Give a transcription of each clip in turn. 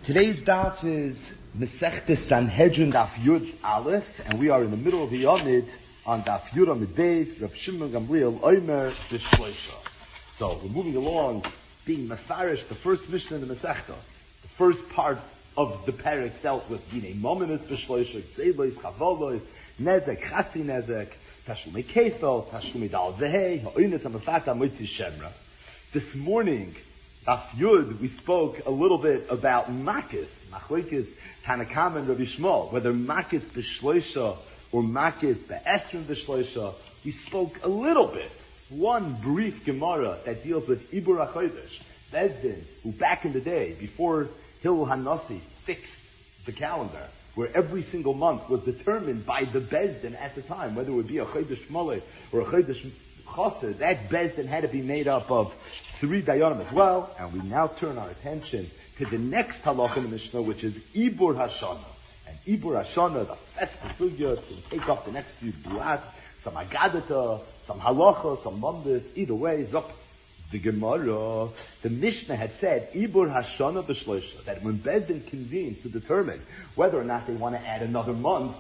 Today's daf is Masechtes Sanhedrin Daf Yud Aleph, and we are in the middle of the Yomid on Daf Yud Amid Beis, Rav Shimon Gamliel Omer B'Shloisha. So we're moving along, being Mefarish, the first Mishnah in the Masechta. The first part of the parak dealt with Dinei Mominus B'Shloisha, Gzeilos, Chavolos, Nezek, Chatzi Nezek, Tashlumei Kefel, Tashlumei Dal Vehei, Ha'oines HaMafata Moitzi Shemra. This morning, Daf Yud, we spoke a little bit about Makis, Machlokes, Tanakam and Rabbi Shmuel, whether Makis B'Shloisha or Makis B'Esrim B'Shloisha. We spoke a little bit, one brief Gemara that deals with Ibur HaChodesh, Bezdin, who back in the day, before Hillel HaNasi fixed the calendar, where every single month was determined by the Bezdin at the time, whether it would be a Chodesh Molech or a Chodesh Chassid, that Bezdin had to be made up of 3 dayanim as well, and we now turn our attention to the next halach in the Mishnah, which is Ibur Hashana. And Ibur Hashana, the festive sugya, can take up the next few buats, some agadata, some halacha, some mandis, either way, zok. The Gemara, the Mishnah had said, Ibur Hashana B'Shloisha, that when Bezdin convenes to determine whether or not they want to add another month,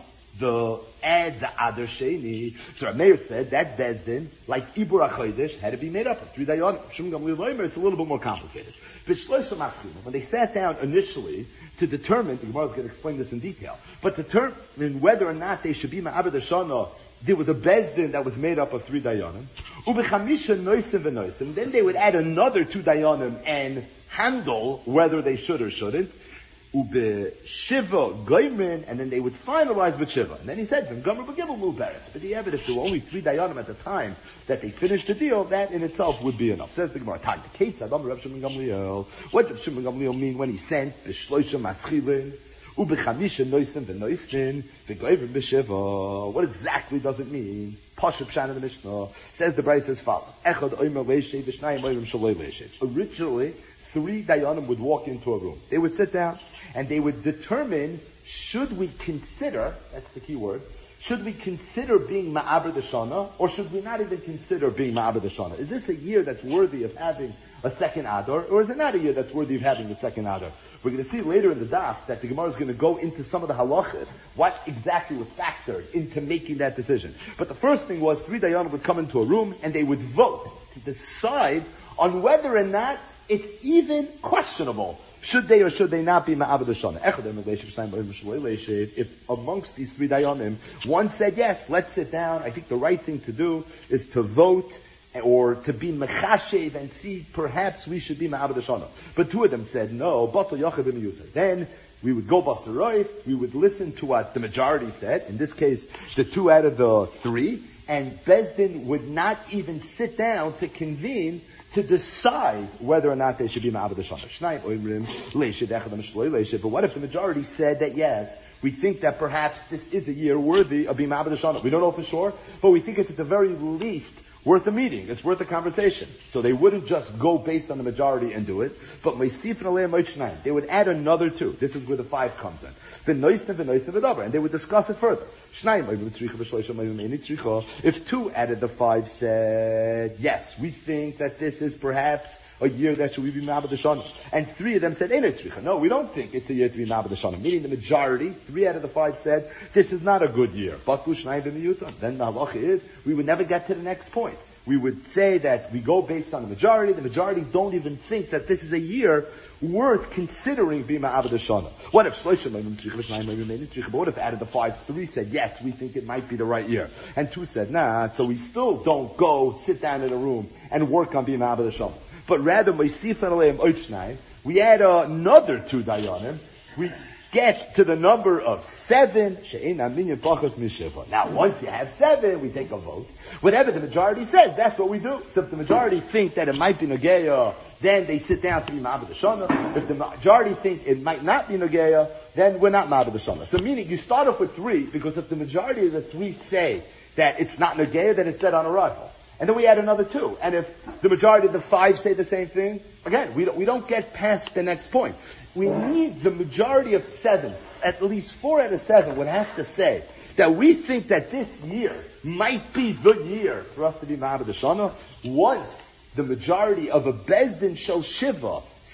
add the Adar Sheni. So Rameir said that Bezdin, like Ibur HaChodesh, had to be made up of 3 dayanim. It's a little bit more complicated. When they sat down initially to determine, the Gemara is going to explain this in detail, but determine whether or not they should be Ma'abed Hashana, there was a Bezdin that was made up of 3 dayanim. Ubechamisha noisim v'noisim. Then they would add another 2 dayanim and handle whether they should or shouldn't. Ube Shiva Goymin, and then they would finalize with Shiva. And then he said, Gomer Begibel move better. But the evidence, if there were only 3 dayanim at the time that they finished the deal, that in itself would be enough. Says the Gemara, Tanya, Kate said, Rav Shimon Gamliel. What did Shimon Gamliel mean when he sent B'Shloisha Maschilin, Ube Chamisha Noisim V'Noisin, V'Goymin B'Shiva? What exactly does it mean? Pashup Shan in the Mishnah says the Brayse as follows: Echad Omer Leishe, V'Shnayim Omer Shaloi Leishe. Originally, 3 dayanim would walk into a room. They would sit down, and they would determine, should we consider, that's the key word, should we consider being Ma'abed Hashana, or should we not even consider being Ma'abed Hashana? Is this a year that's worthy of having a second Adar, or is it not a year that's worthy of having a second Adar? We're going to see later in the daf that the Gemara is going to go into some of the halachas, what exactly was factored into making that decision. But the first thing was, 3 dayanim would come into a room, and they would vote to decide on whether or not it's even questionable. Should they or should they not be Ma'abed Hashana? If amongst these 3 dayanim, one said, yes, let's sit down, I think the right thing to do is to vote, or to be mechashev and see, perhaps we should be Ma'abed Hashana. But 2 of them said, no, batal yachid b'miyuter. Then we would go basaroif, we would listen to what the majority said, in this case, the 2 out of the 3, and Bezdin would not even sit down to convene to decide whether or not they should be Ma'abed Hashana. But what if the majority said that yes, we think that perhaps this is a year worthy of being Ma'abed Hashana? We don't know for sure, but we think it's at the very least worth a meeting. It's worth a conversation. So they wouldn't just go based on the majority and do it, but they would add another 2. This is where the 5 comes in. And they would discuss it further. If 2 added the 5 said, yes, we think that this is perhaps a year that should we be Ma'abed Hashana. And 3 of them said, no, we don't think it's a year to be Ma'abed Hashana. Meaning the majority, 3 out of the 5 said, this is not a good year. Then the halacha is, we would never get to the next point. We would say that we go based on the majority don't even think that this is a year worth considering being Ma'abed Hashana. What if what if out of the 5, 3 said, yes, we think it might be the right year, and 2 said, nah, so we still don't go sit down in a room and work on being Ma'abed Hashana. But rather, we add another 2 dayanim, we get to the number of 7. Now, once you have 7, we take a vote. Whatever the majority says, that's what we do. So if the majority think that it might be Nageya, then they sit down to be Ma'abed Hashana. If the majority think it might not be Nageya, then we're not Ma'abed Hashana. So meaning, you start off with 3, because if the majority of the 3 say that it's not Nageya, then it's dead on arrival. And then we add another 2. And if the majority of the 5 say the same thing, again, we don't get past the next point. We need the majority of 7, at least 4 out of 7 would have to say that we think that this year might be the year for us to be Ma'abed Hashana. Once the majority of a Bezdin Shel Shiva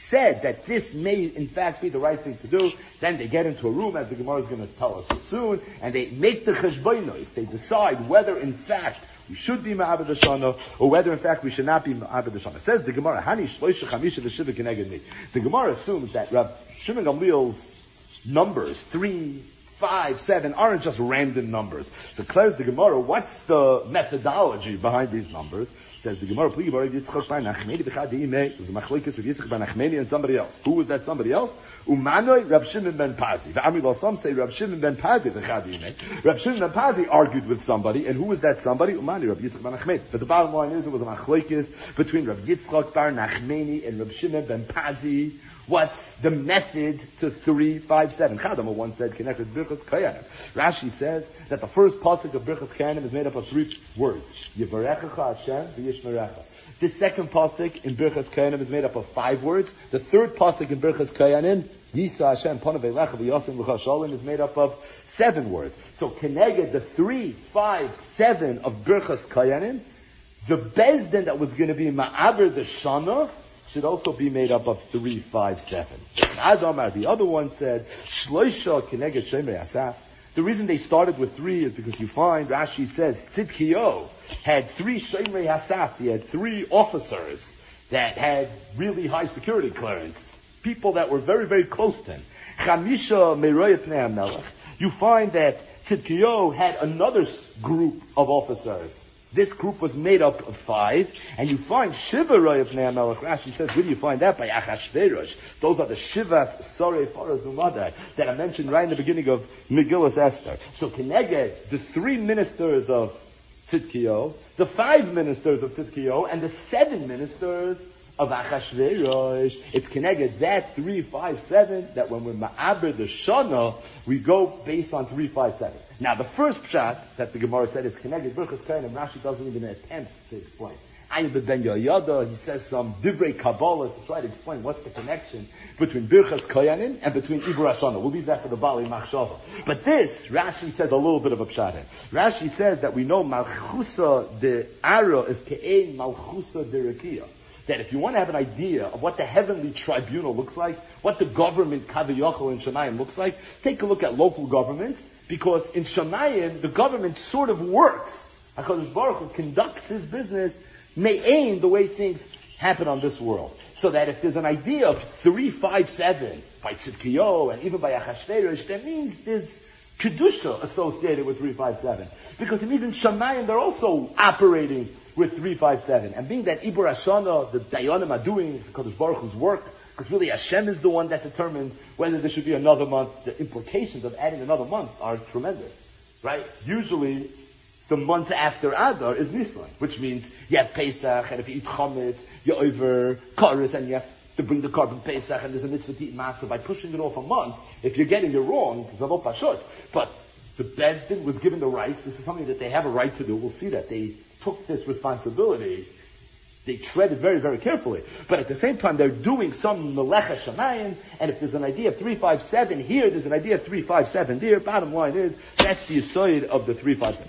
said that this may in fact be the right thing to do, then they get into a room, as the Gemara is going to tell us soon, and they make the cheshbonos. They decide whether in fact we should be ma'abed Shana, or whether in fact we should not be ma'abed Shana. It says the Gemara, Hani shloisha chamisha v'shiva keneged mi. The Gemara assumes that Rav Shimon Gamliel's numbers, 3, 5, 7, aren't just random numbers. So declares the Gemara, what's the methodology behind these numbers? Says the Gemara, Pligi Bar Yitzchak bar Nachmeni b'chadi imei. It was a machlokes with Yitzchak bar Nachmeni and somebody else. Who was that somebody else? Umanoi Rav Shimon ben Pazi. V'amri lo some say Rav Shimon ben Pazi b'chadi imei. Rav Shimon ben Pazi argued with somebody, and who was that somebody? Umani Rav Yitzchak bar Nachmeni. But the bottom line is, it was a machlokes between Rav Yitzchak bar Nachmeni and Rav Shimon ben Pazi. What's the method to 3, 5, 7? Chadama once said, connected Birchas Kayanim. Rashi says that the first pasuk of Birchas Kayanim is made up of 3 words. Yivarechecha Hashem v'yishmerecha. The second pasuk in Birchas Kayanim is made up of 5 words. The third pasuk in Birchas Kayanim, Yisa Hashem panav elecha v'yasim l'cha shalom, is made up of 7 words. So connected the 3, 5, 7 of Birchas Kayanim, the bezdin that was going to be ma'aber the shana should also be made up of 3, 5, 7. Adamar, the other one said, Shloisha Keneged Shemrei Asaf. The reason they started with 3 is because you find, Rashi says, Tzidkiyo had 3 Shemrei Asaf. He had 3 officers that had really high security clearance. People that were very, very close to him. Chamisha Meroya Pnei HaMelech. You find that Tzidkiyo had another group of officers. This group was made up of 5, and you find Shiva Roya Pnei HaMelech. Rashi says, where do you find that? By Achashverosh. Those are the Shivas Sorei Faraz Umadai that I mentioned right in the beginning of Megillas Esther. So Keneged, the 3 ministers of Tzidkiyo, the 5 ministers of Tzidkiyo, and the 7 ministers of Achashverosh. It's Keneged that 3, 5, 7, that when we're Ma'aber the Shana, we go based on 3, 5, 7. Now, the first pshat that the Gemara said is Keneged Birchas Kayanim, and Rashi doesn't even attempt to explain. Ayin ben Yoyada, he says some Divrei Kabbalah to try to explain what's the connection between Birchas Kayanim and between Ibur Hashanah. We'll leave that for the Bali Machshava. But this, Rashi says a little bit of a pshat in. Rashi says that we know Malchusa de Ara is Ke'ein Malchusa de Rekiah. That if you want to have an idea of what the heavenly tribunal looks like, what the government Kaviyachal in Shamayim looks like, take a look at local governments, because in Shamayim, the government sort of works. HaKadosh Baruch Hu conducts his business, may aim the way things happen on this world. So that if there's an idea of 3, 5, 7, by Tzidkiyo, and even by Achashverosh, that means there's Kedusha associated with 3, 5, 7. Because it means in Shamayim, they're also operating with 3, 5, 7. And being that Ibur Hashanah, the Dayanim are doing HaKadosh Baruch Hu's work, because really Hashem is the one that determines whether there should be another month. The implications of adding another month are tremendous, right? Usually, the month after Adar is Nisan, which means you have Pesach, and if you eat Chametz, you're over Karis, and you have to bring the carbon Pesach, and there's a mitzvah to eat matzah. By pushing it off a month, if you're getting it wrong, it's not pashut. But the Bezdin was given the rights. This is something that they have a right to do. We'll see that they took this responsibility. They tread it very, very carefully. But at the same time, they're doing some melecha shamayim, and if there's an idea of 3, 5, 7 here, there's an idea of 3, 5, 7 there. Bottom line is, that's the yisoid of the 3, 5,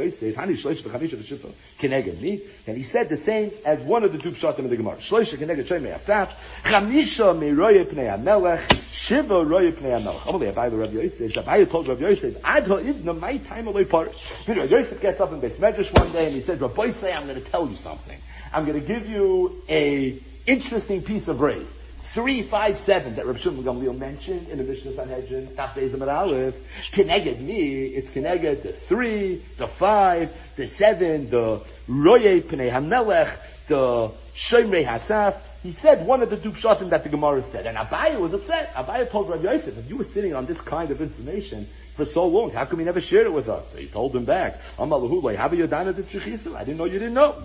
7. And he said the same as one of the two pshatim in the Gemara. Shloisha keneged shemei asaf, chamisha meroye pnei hamelech, shiva roye pnei hamelech. Amalei Abaye Rav Yosef, Abaye told Rav Yosef, ad ha'ivna my time aloi parish. Rav Yosef gets up in Beis Medrash one day and he said, Rabbi say, I'm going to tell you something. I'm going to give you a interesting piece of bread. 3, 5, 7 that Rav Shimon Gamliel mentioned in the Mishnah Sanhedrin, Daf Beis Amud Aleph. Keneged me, it's Keneged the 3, the 5, the 7, the Roye Pnei HaMelech, the Shomrei Hasaf. He said one of the two pshatim that the Gemara said. And Abaye was upset. Abaye told Rav Yosef, if you were sitting on this kind of information for so long, how come you never shared it with us? So he told him back, I didn't know you didn't know.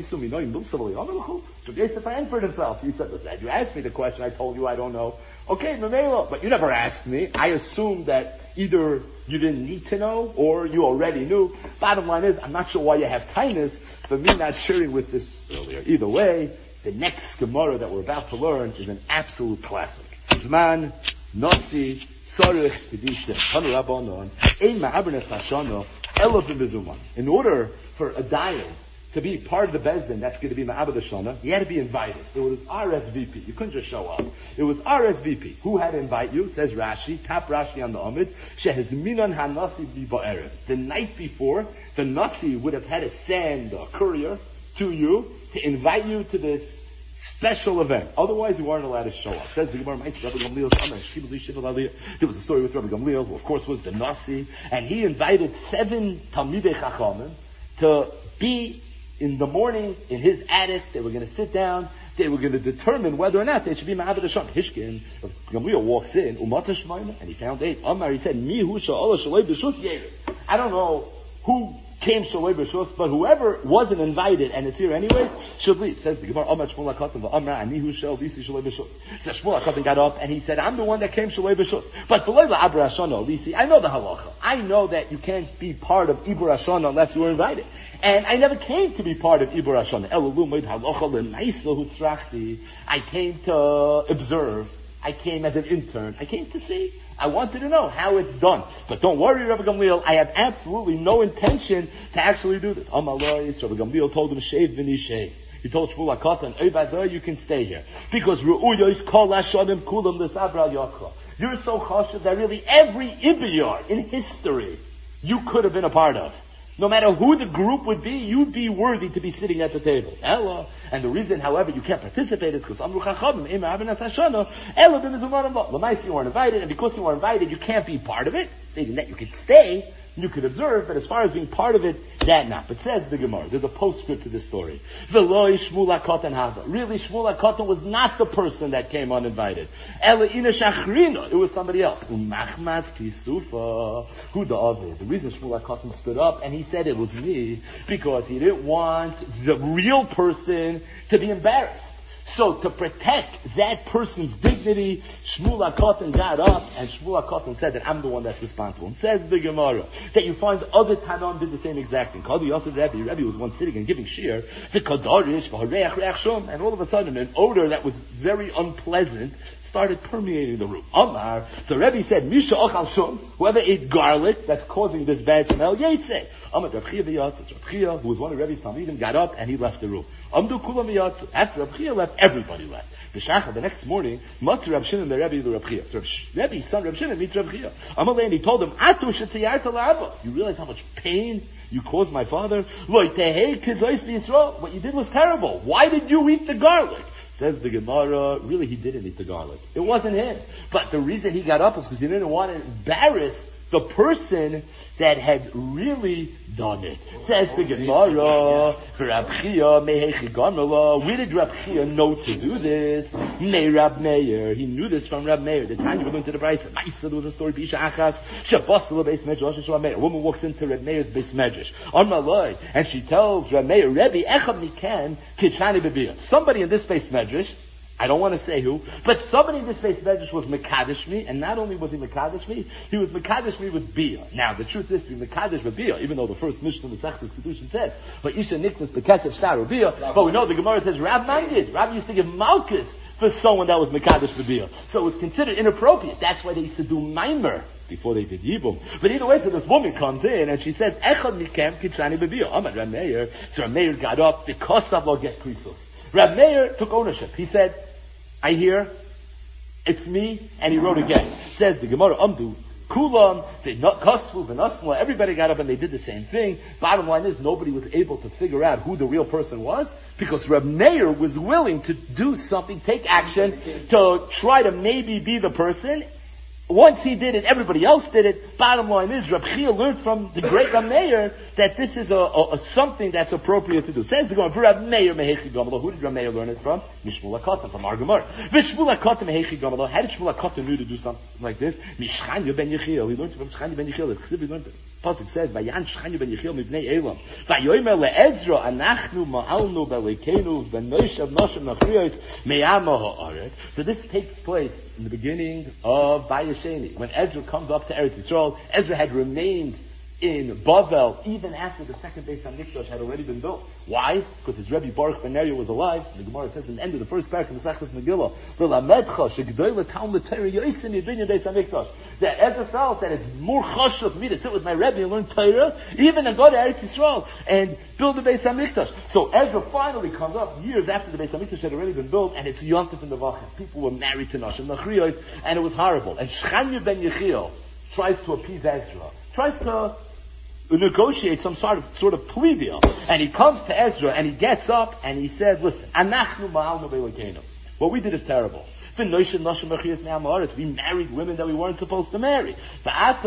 So Yosef answered himself. He said, listen, you asked me the question, I told you I don't know. Okay, Mamela, but you never asked me. I assumed that either you didn't need to know, or you already knew. Bottom line is, I'm not sure why you have kindness for me not sharing with this earlier. Either way, the next Gemara that we're about to learn is an absolute classic. Zman, Nasi, Tzarech, Kedisha, Tanu Rabbanon, Ein Ma'aber Nefesh Hashana, Ela B'Mezuman. In order for a dayan to be part of the Bezdin, that's going to be Ma'abed Shana, you had to be invited. It was RSVP. You couldn't just show up. It was RSVP. Who had to invite you? Says Rashi, top Rashi on the Amid, Shehezminan HaNasi B'Ba'erev. The night before, the Nasi would have had to send a courier to you to invite you to this special event. Otherwise, you weren't allowed to show up. Says the Gemara, there was a story with Rabbi Gamliel, who of course was the Nasi, and he invited 7 Talmidei Chachamim to be in the morning in his attic. They were going to sit down. They were going to determine whether or not they should be Ma'abed Hashem. Hishkin, Gamliel walks in, and he found 8. Amar, he said, I don't know who came Shaloi B'Shus, but whoever wasn't invited and is here anyways, should leave. Says the Gemara, Amar Shmuel HaKatan v'Amra Anihu Shel Lisi Shaloi B'Shus. So Shmuel HaKatan got up and he said, I'm the one that came Shaloi B'Shus. But V'loi La'abra Hashana Lisi, I know the halacha. I know that you can't be part of Ibur Hashana unless you were invited. And I never came to be part of Ibur Hashana. I came to observe. I came as an intern. I came to see. I wanted to know how it's done. But don't worry, Rabbi Gamliel, I have absolutely no intention to actually do this. Amalai, Rabbi Gamliel told him, shave v'ni shave. He told Shmuel HaKatan, you can stay here. Because Ru'uyois kol hashanim kulam l'sabra yotcha. You're so cautious that really every Ibiyar in history you could have been a part of. No matter who the group would be, you'd be worthy to be sitting at the table. Ella. And the reason, however, you can't participate is because Amru Chachamim, Ema Abenas Hashana, Ella b'mizumanim ba. L'maisi, you weren't invited, and because you were invited, you can't be part of it. Stating that you could stay, you could observe, but as far as being part of it, that not. But says the Gemara, there's a postscript to this story. V'loi Shmuel HaKatan hava. Really, Shmuel HaKatan was not the person that came uninvited. Ela ina shachrina. It was somebody else. Umachmas kisufa. Who the other? The reason Shmuel HaKatan stood up and he said it was me, because he didn't want the real person to be embarrassed. So to protect that person's dignity, Shmuel HaKatan got up and Shmuel HaKatan said that I'm the one that's responsible. And says the Gemara that you find other Tanam did the same exact thing. Rebbe was one sitting and giving shir, and all of a sudden an odor that was very unpleasant started permeating the room. Amar, so Rebbe said, Misha ochal shum, whoever ate garlic that's causing this bad smell, yetze. Amar Rav Chia v'yatz, Rav Chia, who was one of Rebbe's Talmidim, got up and he left the room. Amdu kulam v'yatz. After Rav Chia left, everybody left. B'shacha, the next morning, Matzah Rav Shimon the Rebbe to Rav Chia. So Rebbe's son Rav Shimon meets Rav Chia. Amalei, and he told him, Atu shetziyarta la'abba. You realize how much pain you caused my father? Lo tehei kizois b'Yisrael. What you did was terrible. Why did you eat the garlic? Says the Gemara, really he didn't eat the garlic. It wasn't him. But the reason he got up was because he didn't want to embarrass the person that had really done it. Says the Gemara, Rab Chia, where did Rab Chia know to do this? May Rab Meir. He knew this from Rab Meir. The time you were going to the Brayso, there was a story, Bisha Achas, Shabasala Beis Medrash, Rab Meir. A woman walks into Rab Meir's Beis Medrash, on Malay, and she tells Rab Meir, Rebbe, Echad Nikan, Kitchani Bebiyah. Somebody in this Beis Medrash, I don't want to say who, but somebody in this Beis Medrash was Mekadesh me, and not only was he Mekadesh me, he was Mekadesh me with Bia. Now, the truth is, to be Mekadesh with Bia, even though the first Mishnah of the Sechtes Kedushin says, but Isha Niknas Bekesef Shtar or Bia, but we know the Gemara says, Rav Mangid, Rav used to give Malkus for someone that was Mekadesh with Bia. So it was considered inappropriate. That's why they used to do Maimer before they did Yibum. But either way, so this woman comes in and she says, Echad Mikem Kitchani Bebia. Amad Rav Meir. So Rav Meir got up because of lo get krisos. Rav Meir took ownership. He said, I hear, it's me, and he wrote again. Says the Gemara, Amdu, Kulam, Kasvu, V'nasmla, everybody got up and they did the same thing. Bottom line is, nobody was able to figure out who the real person was, because Reb Meir was willing to do something, take action, to try to maybe be the person. Once he did it, everybody else did it. Bottom line is, Reb Chia learned from the great Reb Meir that this is a something that's appropriate to do. Says the Gemara, Reb Meir mehechi gamalo. Who did Reb Meir learn it from? Mishmul HaKatan, from our Gemara. V'shmul HaKatan mehechi gamalo. How did Shmul HaKatan knew to do something like this? Mishchanya ben Yechiel. He learned it from Shchanya ben Yechiel. The Chsiv learned it. Pasuk says, "Vayan Shchanya ben Yechiel mivnei Elam." Vayomer leEzra, Anachnu ma'alnu belekeinu v'noishav noshem nachriyos me'ama ha'aret. So this takes place in the beginning of Bayesheni, when Ezra comes up to Eretz Yisrael. Ezra had remained in Bavel, even after the second Beis HaMikdash had already been built. Why? Because his Rebbe Baruch Ben Neriah was alive. The Gemara says in the end of the first paragraph of the Masechtas Megillah, that Ezra felt that it's more chashuv for me to sit with my Rebbe and learn Torah, even and go to Eretz Yisrael and build the Beis HaMikdash. So Ezra finally comes up years after the Beis HaMikdash had already been built, and it's Yom Tov in the Vachim. People were married to Nashim Nachriyos, and it was horrible. And Shchanya Ben Yechiel tries to appease Ezra, tries to negotiate some sort of plea deal. And he comes to Ezra and he gets up and he says, listen, Anachnu ma'alnu be'elokeinu. What we did is terrible. We married women that we weren't supposed to marry. Is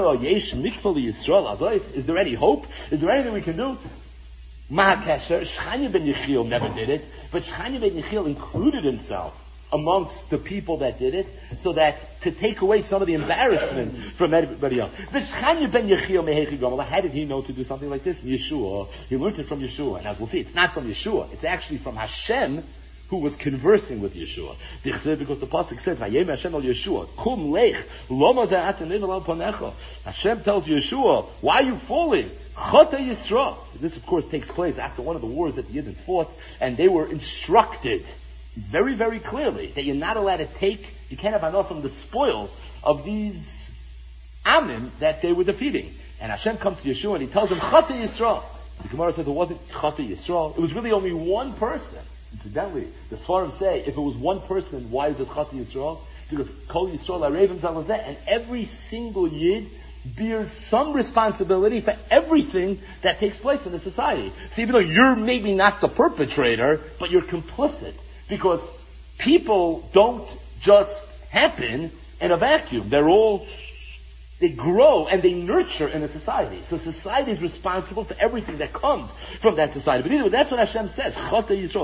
there any hope? Is there anything we can do? Shchanya ben Yechiel never did it, but Shchanya ben Yechiel included himself amongst the people that did it, so that to take away some of the embarrassment from everybody else. How did he know to do something like this? Yeshua. He learned it from Yeshua. And as we'll see, it's not from Yeshua. It's actually from Hashem, who was conversing with Yeshua. Because the pasuk says, "Vayem Hashem al Yeshua, kum lech, loma za'at nevel al panecha." Hashem tells Yeshua, "Why are you falling? Chata Yisra." This, of course, takes place after one of the wars that the Yidden fought, and they were instructed very, very clearly that you're not allowed to you can't have enough from the spoils of these Amim that they were defeating. And Hashem comes to Yeshua and he tells him, Chata Yisrael. The Gemara says it wasn't Chata Yisrael, it was really only one person. Incidentally, the Svarim say, if it was one person, why is it Chata Yisrael? Because Kol Yisrael HaRevim Zalazeh, and every single Yid bears some responsibility for everything that takes place in the society. So even though you're maybe not the perpetrator, but you're complicit. Because people don't just happen in a vacuum. They grow and they nurture in a society. So society is responsible for everything that comes from that society. But anyway, that's what Hashem says. Chata Yisrael.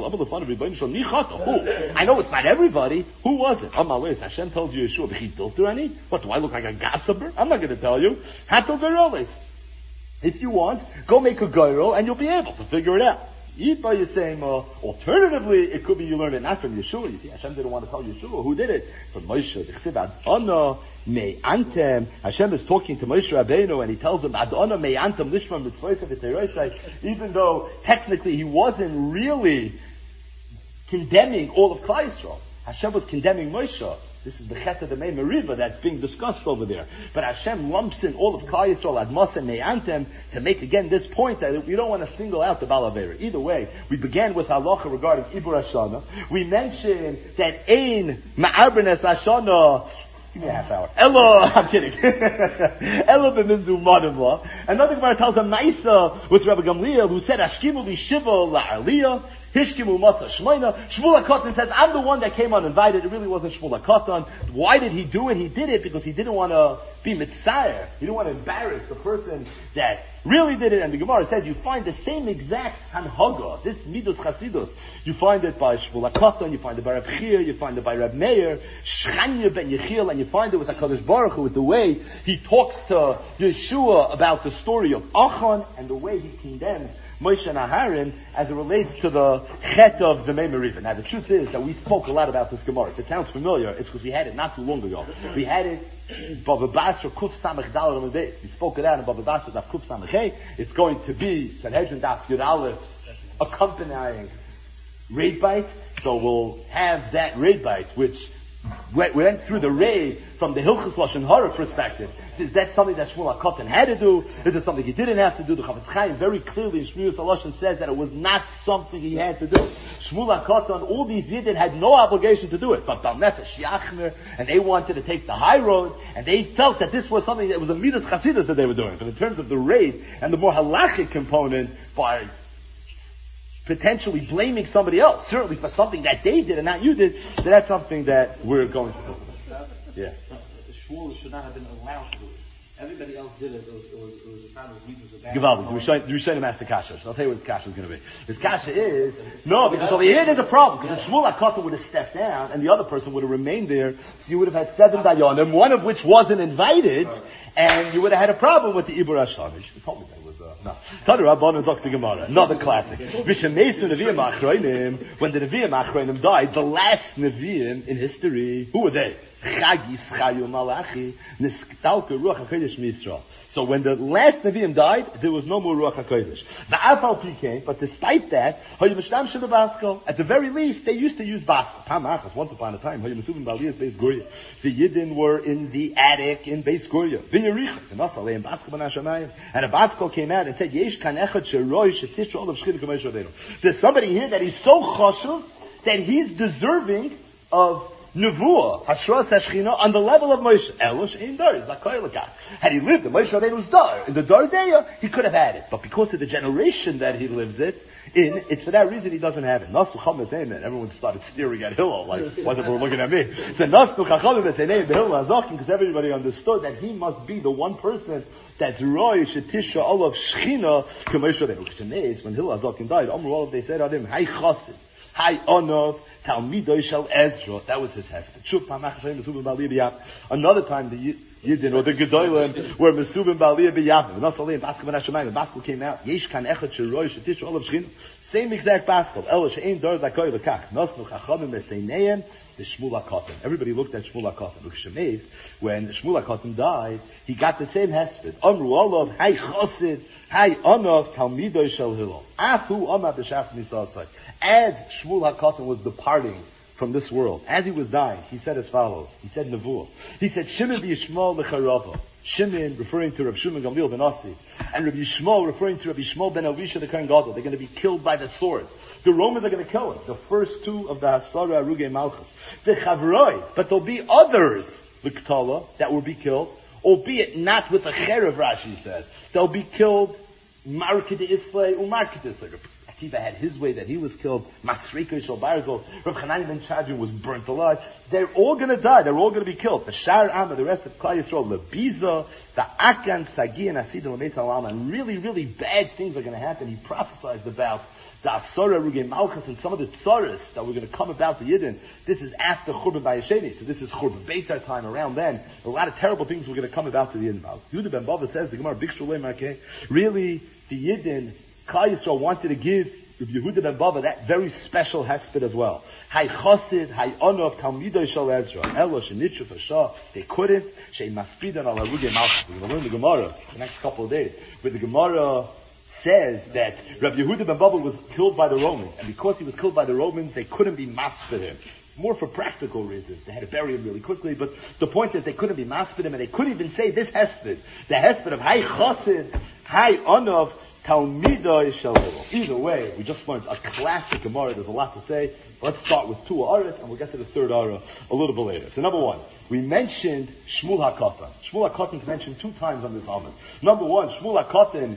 I know it's not everybody. Who was it? Hashem tells you Yeshua, what, do I look like a gossiper? I'm not going to tell you. If you want, go make a gyro and you'll be able to figure it out. You're saying, alternatively, it could be you learned it not from Yeshua. You see, Hashem didn't want to tell Yeshua. Who did it? From Moshe. Hashem is talking to Moshe Rabbeinu and he tells him, even though technically he wasn't really condemning all of Klal Yisrael. Hashem was condemning Moshe. This is the Chet of the Mei Meriva that's being discussed over there. But Hashem lumps in all of Klal Yisrael Admas and Me'antem to make again this point that we don't want to single out the Baal Aveira. Either way, we began with halacha regarding Ibur Hashana. We mentioned that Ein Ma'arbenes Hashana. Give me a half hour. Elo, I'm kidding. Elo b'mizu madimla. Another Gemara tells a Maisa with Rabbi Gamliel who said Ashkimu li Shiva la'aliyah. Hishkimu Masa Shmoina. Shmuel HaKatan says, I'm the one that came uninvited. It really wasn't Shmuel HaKatan. Why did he do it? He did it because he didn't want to be mitzayer. He didn't want to embarrass the person that really did it. And the Gemara says you find the same exact hanhaga, this Midos Chasidus. You find it by Shmuel HaKatan, you find it by Reb Chir, you find it by Reb Meir, Shchanya ben Yechiel, and you find it with HaKadosh Baruch Hu, with the way he talks to Yeshua about the story of Achan and the way he condemns Moshe and Aharon as it relates to the Chet of the Mei Meriva. Now the truth is that we spoke a lot about this Gemara. If it sounds familiar, it's because we had it not too long ago. We had it Bava Basra Kuf Samech Daled on the day. We spoke it out in Bava Basra Daf Kuf Samech Hey. It's going to be Sanhedrin Daf Yud Aleph accompanying raid bite. So we'll have that raid bite, which we went through the raid from the Hilchos Lashon Hara perspective. Is that something that Shmuel HaKatan had to do? Is it something he didn't have to do? The Chafetz Chaim very clearly in Shmuel Lashon says that it was not something he had to do. Shmuel HaKatan, all these Yidden had no obligation to do it. But Bal Nefesh, Yachmer, and they wanted to take the high road, and they felt that this was something that was a Midas Chasidus that they were doing. But in terms of the raid and the more halachic component, by potentially blaming somebody else, certainly for something that they did and not you did, so that's something that we're going to do. Yeah. Shmuel should not have been allowed to do it. Everybody else did it. It was a time of reasons of bad. Givaldi, the Rishonim asked the kasha. So I'll tell you what the kasha is going to be. His kasha is, no, because over here there's a problem. Because if Shmuel HaKatan would have stepped down and the other person would have remained there, so you would have had 7 dayanim, one of which wasn't invited, and you would have had a problem with the Ibur Hashana. You should have told me that was, no. Tadu Rabbanan Dr. Gemara, another classic. Vishamesu Nevi'im Achroinim, when the Nevi'im Achroinim died, the last Nevi'im in history, who were they? Chagi Schayu Malachi Nistalka Ruach HaKodesh Misra. So when the last Nevi'im died, there was no more Ruach HaKodesh. The Afal came, but despite that, at the very least, they used to use Baskel. Once upon a time, the Yidden were in the attic in Beis Goria. And a Baskel came out and said, there's somebody here that is so chashuv that he's deserving of Nevuah, Hashras Hashchina, on the level of Moshe. Elosh in Dar, had he lived in Moshe Rabbeinu's Dar, in the Dar Deya, he could have had it. But because of the generation that he lives it in, it's for that reason he doesn't have it. Nastu Chachamim name, and everyone started staring at Hillel, like, wasn't everyone looking at me? So Nastu Chachamim name, Hillel Hazakin, because everybody understood that he must be the one person that's Roy Shetisha Olav Shchina K'Moshe Rabbeinu. When Hillel Hazakin died, all of they said on him, Hay Chassid, Hay Onov, Talmidoi Shel Ezra. That was his hesped. Another time the Yidden or the Gedolim were Mesubim Ba'aliyah B'Yavim. Nasalei and Baskel Ben Hashemayim. Baskel came out. Yesh kan echad sheroy shetish olav shchina. Same exact Baskel. Elo she'ein dor dakoy lekach. Nosnu chachamim eseineim. The Shmuel HaKatan. Everybody looked at Shmuel HaKatan. Look, Shemeis, when Shmuel HaKatan died, he got the same hesped. Amru olav, hay chosid, hay onav, talmidoi shel Hillel. Afu omad b'shas misasai. As Shmuel HaKatan was departing from this world, as he was dying, he said as follows. He said Nevuah. He said, Shimon v'Yishmael l'charava. Shimon, referring to Rabbi Shimon Gamliel ben Asi, and Rabbi Yishmael, referring to Rabbi Shmuel ben Elisha the Kohen Gadol. They're going to be killed by the sword. The Romans are going to kill him. The first two of the Hasara Arugei Malchus. The Chavroi, but there'll be others, the Ketala, that will be killed, albeit not with a cherev, Rashi says. They'll be killed, Markid Islay, Umarkid Islay. Akiva had his way that he was killed. Masrika Shal Barzol, Rav Chanani ben Chadrin was burnt alive. They're all going to die. They're all going to be killed. The Shar Amma, the rest of Klal Yisrael, the Biza, the Akan, Sagi, and Asidim, Lameit Alam, and really, really bad things are going to happen. He prophesied about the Asara Rugei Malchus and some of the tzaras that were going to come about the Yidden. This is after Churban Bayesheni, so this is Churban Beitar time around then. A lot of terrible things were going to come about to the Yidden. Yehuda ben Bava says, the Gemara, really, the Yidden, Klal Yisrael wanted to give Yehuda ben Bava that very special hesped as well. Hay Chosid, Hay Onov, Talmidoi Shel Ezra. Elo Shenitzu Fasha. They couldn't. Shei Maspidan al Arugei Malchus. We're going to learn the Gemara the next couple of days. But the Gemara says that Rabbi Yehuda ben Bava was killed by the Romans, and because he was killed by the Romans, they couldn't be maspid him. More for practical reasons. They had to bury him really quickly, but the point is they couldn't be maspid him, and they couldn't even say this hesped. The hesped of Hay Chosid, Hay Onov, Talmidoi Shel Hillel. Either way, we just learned a classic Gemara. There's a lot to say. Let's start with two aras, and we'll get to the third ara a little bit later. So number one, we mentioned Shmuel HaKatan. Shmuel HaKatan is mentioned 2 times on this Amud. Number one, Shmuel HaKatan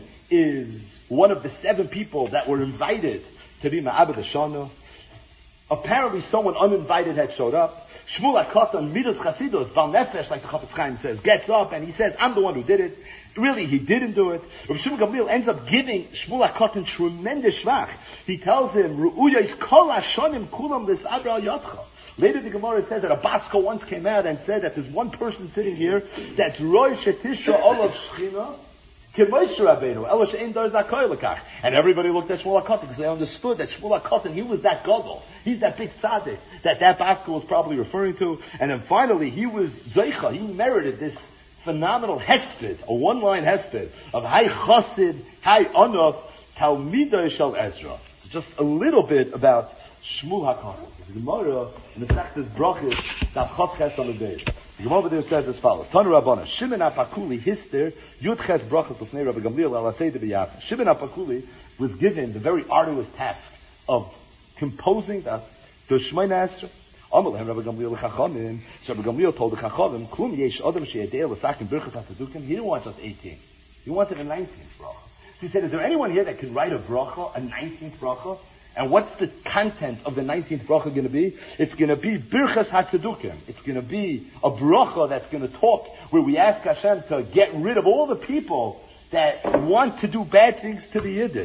is one of the 7 people that were invited to be Ma'abed Hashana. Apparently someone uninvited had showed up. Shmuel HaKatan, Midas Chasidus, Val Nefesh, like the Chafetz Chaim says, gets up and he says, I'm the one who did it. Really, he didn't do it. Rabbi Shimon Gamliel ends up giving Shmuel HaKatan tremendous shvach. He tells him, Ru'uya kol hashonim kulam l's'adra al yadcha. Later the Gemara says that a Basko once came out and said that there's one person sitting here that's Roy Shetisha Olav Shchina K'Moshe Rabbeinu Elo she'ein dar zakoy lekach. And everybody looked at Shmuel HaKatan because they understood that Shmuel HaKatan, he was that gadol. He's that big tzaddik that Basko was probably referring to. And then finally he was Zeicha. He merited this phenomenal hesped, a one-line hesped of Hay Chosid, Hay Onov, Talmidoi Shel Ezra. So just a little bit about Shmuel HaKatan. The Gemara in the Sechtes Brachos, Daf Chav Ches on the day. The Gemara over there says as follows: Tanu Rabbana, Shimon HaPakuli Hister Yud Ches Brachos L'fnei Rabbi Gamliel Al Asei B'Yafin. Shimon HaPakuli was given the very arduous task of composing the Shemona Esrei. Amalei Rabbi Gamliel Chachamim. So Rabbi Gamliel told the Chachamim, Klum Yesh Adam She'edei L'Sakin Birchas HaTzedukim. He didn't want just 18. He wanted a 19th bracha. So he said, is there anyone here that can write a bracha, a 19th bracha? And what's the content of the 19th bracha going to be? It's going to be Birchas HaTzedukim. It's going to be a bracha that's going to talk where we ask Hashem to get rid of all the people that want to do bad things to the Yidden.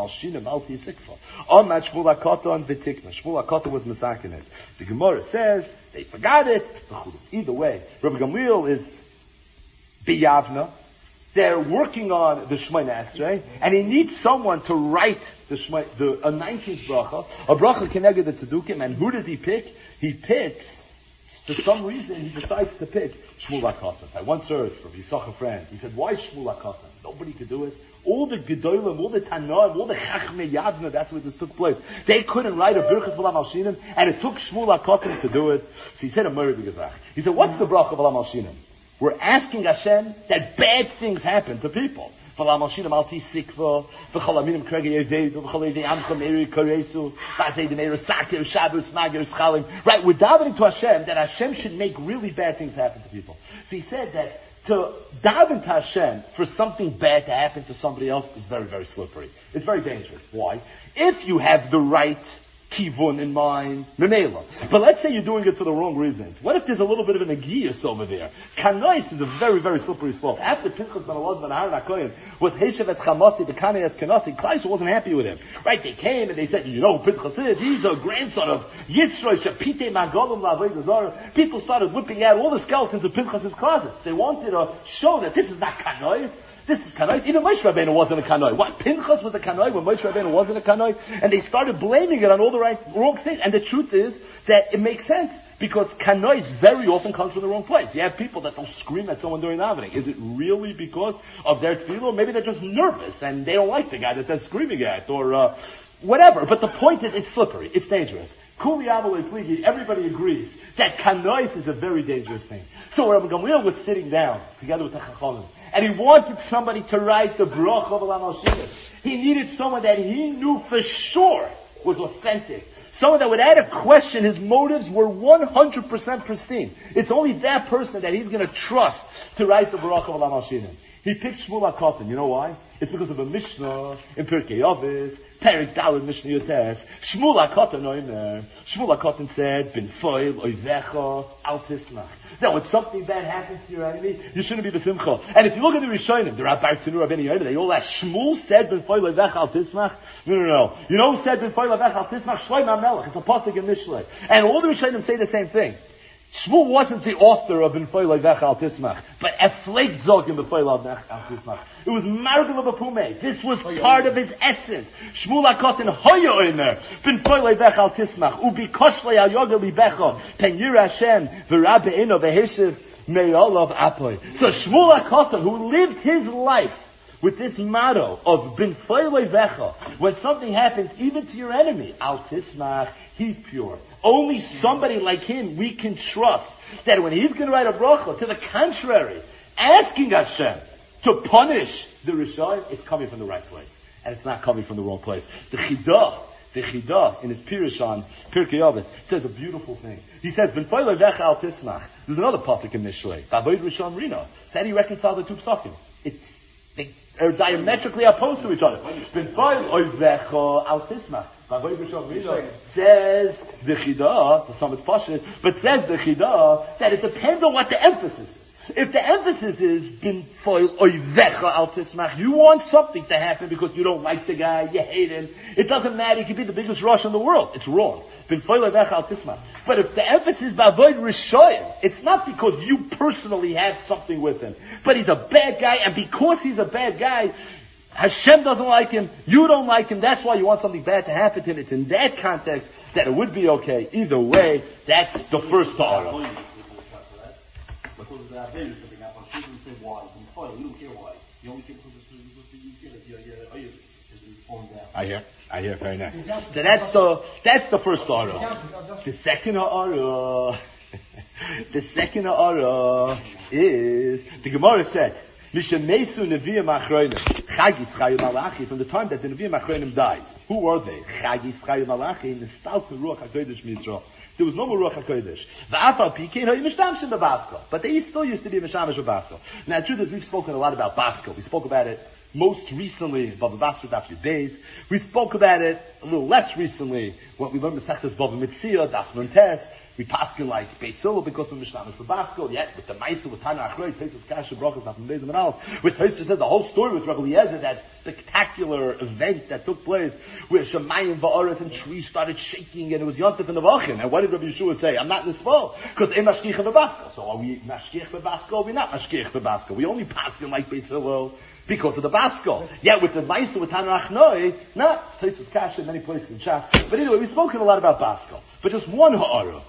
Shmuel HaKatan was misakin it. The Gemara says they forgot it. Either way, Rabbi Gamliel is biyavna. They're working on the Shemona Esrei, and he needs someone to write a 19th bracha, a bracha keneged the Tzedukim. And who does he pick? He picks For some reason, he decides to pick Shmuel HaKatan. I once heard from Yisach, a friend, he said, why Shmuel HaKatan? Nobody could do it. All the Gedolim, all the Tanaim, all the Chachmei Yadna, that's where this took place. They couldn't write a Birchas V'lam Al-Shinim, and it took Shmuel HaKatan to do it. So he said a Murray B'Gazach. He said, what's the Bracha V'lam Al-Shinim? We're asking Hashem that bad things happen to people. V'lam Al-Shinim Al-Ti Sikva, V'chol Aminim Kregi Yevedu, V'chol Yevei Amcha Meiri Koresu, V'azei Demeir Sakir, Shabbos, Magir, Schalim. Right, we're davening to Hashem that Hashem should make really bad things happen to people. So he said that to daven to Hashem for something bad to happen to somebody else is very, very slippery. It's very dangerous. Why? If you have the right kivun in mind, memela. But let's say you're doing it for the wrong reasons. What if there's a little bit of an agiyus over there? Kanais is a very, very slippery slope. After Pinchas ben Elazar ben Aaron HaKohen was Heshev et Chamasi, the Kanei es Kanasi, Klai wasn't happy with him. Right? They came and they said, you know who Pinchas is? He's a grandson of Yitzroy Shapite Magolim La'Avodah Zarah. People started whipping out all the skeletons of Pinchas' closets. They wanted to show that this is not Kanoi. This is Kanoi. Even Moshe Rabbeinu wasn't a Kanoi. What? Pinchas was a Kanoi when Moshe Rabbeinu wasn't a Kanoi? And they started blaming it on all the wrong things. And the truth is that it makes sense. Because Kanoi very often comes from the wrong place. You have people that don't scream at someone during davening. Is it really because of their tefillah? Or maybe they're just nervous and they don't like the guy that they're screaming at or whatever. But the point is, it's slippery. It's dangerous. Everybody agrees that Kanois is a very dangerous thing. So Rabbi Gamliel was sitting down together with the Chachamim, and he wanted somebody to write the Bracha V'lam Al-Shinim. He needed someone that he knew for sure was authentic. Someone that without a question, his motives were 100% pristine. It's only that person that he's going to trust to write the Bracha V'lam Al-Shinim. He picked Shmuel HaKatan. You know why? It's because of a Mishnah in Pirkei Avos, Perik Daled Mishnah Yotes. Shmuel HaKatan oimer. Shmuel HaKatan said, "Bin foil oivecha al tismach." Now, when something bad happens to your enemy, you shouldn't be b'simcha. And if you look at the Rishonim, the Rabbi Tanur Rabbeinu Yomer, they all ask, Shmuel said, "Bin foil oivecha al tismach." No. You know who said, "Bin foil oivecha al tismach"? Shlomo HaMelech. It's a pasuk in Mishlei. And all the Rishonim say the same thing. Shmuel wasn't the author of B'nfoil Oivecha Al Tismach, but Eflek Zog in B'nfoil Al Tismach. It was Margul of Apume. This was part of his essence. Shmuel HaKatan Hoya Omer B'nfoil Oivecha Al Tismach Ubi Koshlei Al Yogel Libecha Pen Yira Hashem V'Rabbe Eno V'Hishiv Me'olav Apoy. So Shmuel HaKatan, who lived his life with this motto of B'nfoil Oivecha, when something happens even to your enemy, Al Tismach, he's pure. Only somebody like him we can trust that when he's going to write a bracha, to the contrary, asking Hashem to punish the Rishon, it's coming from the right place. And it's not coming from the wrong place. The Chidah in his Pirush on Pirkei Avos says a beautiful thing. He says, "B'nfoil oivecha al tismach." There's another pasuk in Mishlei. B'avoid Rishon Rino. So how do you reconcile the two psukim? They are diametrically opposed to each other. B'nfoil oivecha al tismach. Says the Chidah, to some it's Pashut, but says the Chidah that it depends on what the emphasis is. If the emphasis is bin foil oivecha al tismach, you want something to happen because you don't like the guy, you hate him. It doesn't matter, he could be the biggest rush in the world. It's wrong. Bin foil oivecha al tismach. But if the emphasis is b'avoid rishoyim, it's not because you personally have something with him, but he's a bad guy, and because he's a bad guy, Hashem doesn't like him, you don't like him, that's why you want something bad to happen to him. It's in that context that it would be okay. Either way, that's the first ta'ara. I hear, very nice. So that's the first ta'ara. The second ta'ara, is, the Gemara said, from the time that the Nevi'im Achronim died. Who were they? Chagis Chayu Malachi, Nestalta Ruach HaKodesh Mitzrah. There was no more Ruach HaKodesh. But they still used to be Meshamish Basko. Now, the truth is, we've spoken a lot about Basko. We spoke about it most recently, Bava Basra Daf Yud Beis. We spoke about it a little less recently, what we learned in Masechtas Bava Metzia, Daf Nun Tes. We paskin like Beisila because we're Mishnah for Basko. Yet with the Maisa with Tana Achrei, Pesach Kasha Brachas Daf Nun Beis and Aleph. With Tosfos said the whole story with Rabbi Eliezer, that spectacular event that took place where Shemayim Va'aretz and trees started shaking and it was Yontif and Nevachin. And what did Rabbi Yeshua say? I'm not in this fall because I'm Mashkiach for Basko. So are we Mashkiach for Basko? We're not Mashkiach for Basko. We only paskin like Beisila because of the Basko. Yet with the Maisa with Tana Achrei, not Tosfos Kasha in many places in Shas. But anyway, we've spoken a lot about Basko. but just one ha'ara.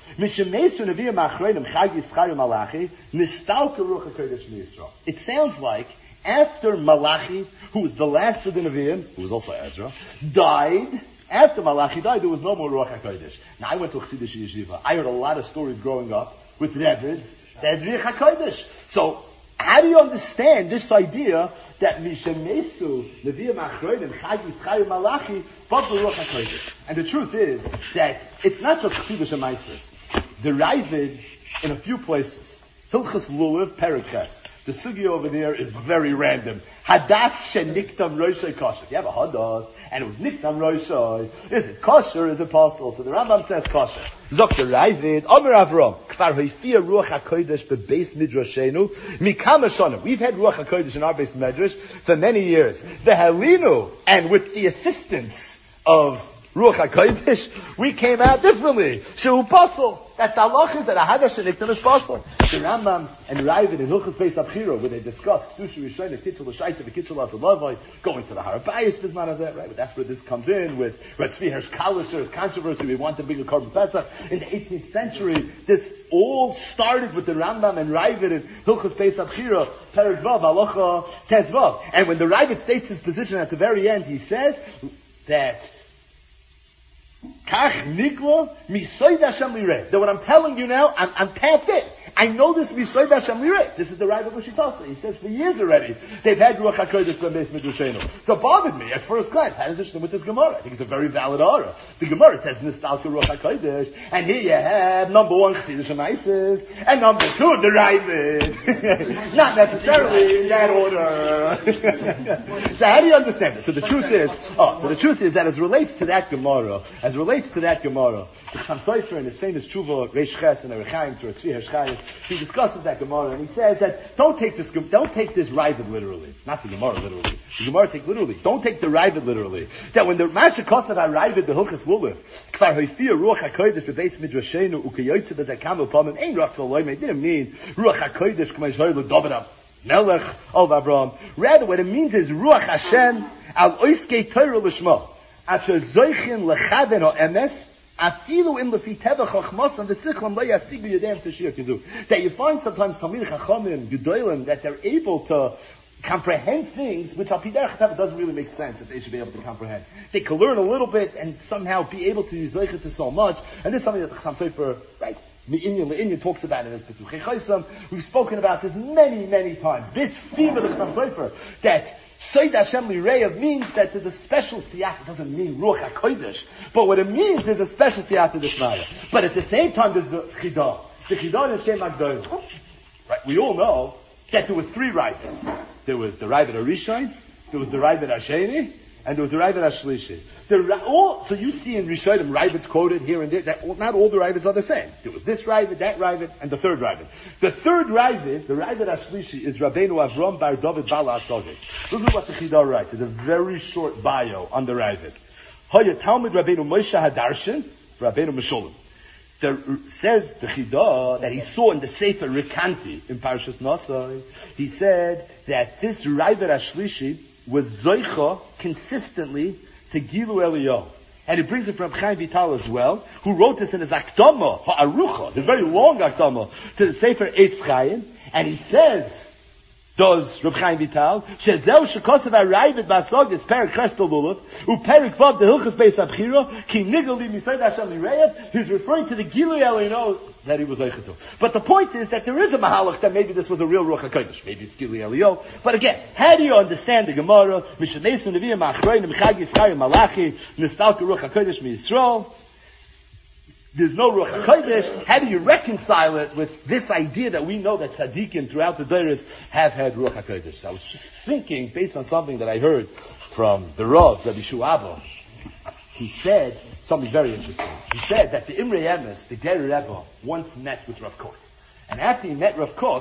It sounds like after Malachi, who was the last of the Nevi'im, who was also Ezra, died, after Malachi died, there was no more Ruach HaKodesh. Now I went to Chassidish Yeshiva. I heard a lot of stories growing up with Rebbe's that Ruach HaKodesh. So, how do you understand this idea that Mishemesu, Nevi'im Achronim, Chag Yitzchayim Malachi, but the Ruach HaKodesh? And the truth is that it's not just Chassidish and Maisis. The Ravid, in a few places, Hilchas Lulav, Perikas, the sugi over there is very random. Hadas sheniktam roshai kosher. You have a hadas, and it was niktam roshai. Is it kosher? Is it possible? So the Rambam says kosher. Dr. Ravid, Omer Avram, kfar hoifia ruach hakodesh bebeis midrashenu mikama shana. We've had ruach hakodesh in our base midrash for many years. The halinu, and with the assistance of Ruach HaKodesh, we came out differently. Shehu Pasol. That's the halachas that Ahadash and Niktan is Pasol. The Rambam and Ravid in Hilchos Beis Abchiro, where they discuss Kedusha Rishon, Kitchel L'Shaita, Kitchel L'Azalavai, going to the Harabayis Bisman Hazeh, right? But that's where this comes in with Tzvi Hersh Kalisher's controversy. We want to bring a Korban Pesach. In the 18th century, this all started with the Rambam and Ravid in Hilchos Beis Abchiro, Perek Vav, Halacha Tezvav. And when the Ravid states his position at the very end, he says that that what I'm telling you now, I'm tapped in. I know this Misoid Hashem Lireh. This is the Rav of Ushitasa. He says for years already, they've had Ruach HaKodesh from Beis Midrashenu. So it bothered me at first glance. How does this do with this Gemara? I think it's a very valid aura. The Gemara says Nistalka Ruach HaKodesh, and here you have number one Chassidish and Isis, and number two the Ravid. Not necessarily in that order. So how do you understand this? So the truth is that as relates to that Gemara, the Chassam Sofer in his famous Tshuva Reish Ches and Erechaim to Tzvi Hersh Chayim, he discusses that Gemara and he says that don't take this Ravid literally. Not the Gemara literally. The Gemara take literally. Don't take the Ravid literally. That when the Masha Kosav HaRavid the Hilchas Lulav Kfar Hoifia Ruach HaKodesh Bebeis Midrashenu Ukeyotze B'Zakam Upamim Ein Ruach Zaloim. It didn't mean Ruach HaKodesh K'may Shoy L'David Melech of Abraham. Rather what it means is Ruach Hashem Al Oiskei Torah L'Shma Asher Zoichin L'Chaven HaEmes Afilu in lefi tevach chachmas and the sichlam lo yasigu yedem tashir kizu. That you find sometimes Talmidei Chachamim, Gedolim, that they're able to comprehend things which al piderech teva doesn't really make sense that they should be able to comprehend. They can learn a little bit and somehow be able to use zoichet to so much. And this is something that the Chassam Sofer, right, Me'inyan talks about in his Petuchei Chosam. We've spoken about this many, many times. This theme of the Chassam Sofer, that Soid Hashem Lireh means that there's a special siyata. It doesn't mean Ruach HaKodesh. But what it means is a special siyata d'shmaya. But at the same time, there's the Chidah. The Chidah in Shem HaGdolim. Right? We all know that there were three Ravids. There was the Ravid HaRishon, there was the Ravid HaSheni, and there was the Ravid HaShlishi. So you see in Rishonim, Ravids quoted here and there, that not all the Ravids are the same. There was this Ravid, that Ravid, and the third Ravid. The third Ravid, the Ravid HaShlishi, is Rabbeinu Avram Bar David Bala Asogis. Look at what the Chidah writes. There's a very short bio on the Ravid. Hoya Talmud Rabbeinu Moshe Hadarshan, Rabbeinu Meshulam. Says the Chidah that he saw in the Sefer Rekanti in Parashas Nosai. He said that this Ravid HaShlishi was Zoicha consistently to Gilu Eliyahu. And he brings it from Chaim Vital as well, who wrote this in his Akdama, Ha'arucha, his very long Akdama, to the Sefer Eitz Chaim, and he says, does Reb Chaim Vital, Shezeu shekosav ha'rayvid ba'asogis perik Chestel Lulav, u'perik vav the Hilchos Beis Abchiro, ki nigali misoid Hashem Lireyev. He's referring to the Gilui Eliyah that he was Eichetu. But the point is that there is a mahalach that maybe this was a real Ruach HaKodesh. Maybe it's Gilui Eliyah. But again, how do you understand the Gemara? Mishanesu Nevi'im Achroinim Chag Yitzchayim Malachi Nistalka Ruach HaKodesh MiYisrael. There's no Ruach HaKodesh. How do you reconcile it with this idea that we know that tzaddikim throughout the Deiros have had Ruach HaKodesh? So I was just thinking, based on something that I heard from the Rav, Rabbi Shu'aba. He said something very interesting. He said that the Imrei Emes, the Ger Rebbe, once met with Rav Kook. And after he met Rav Kook,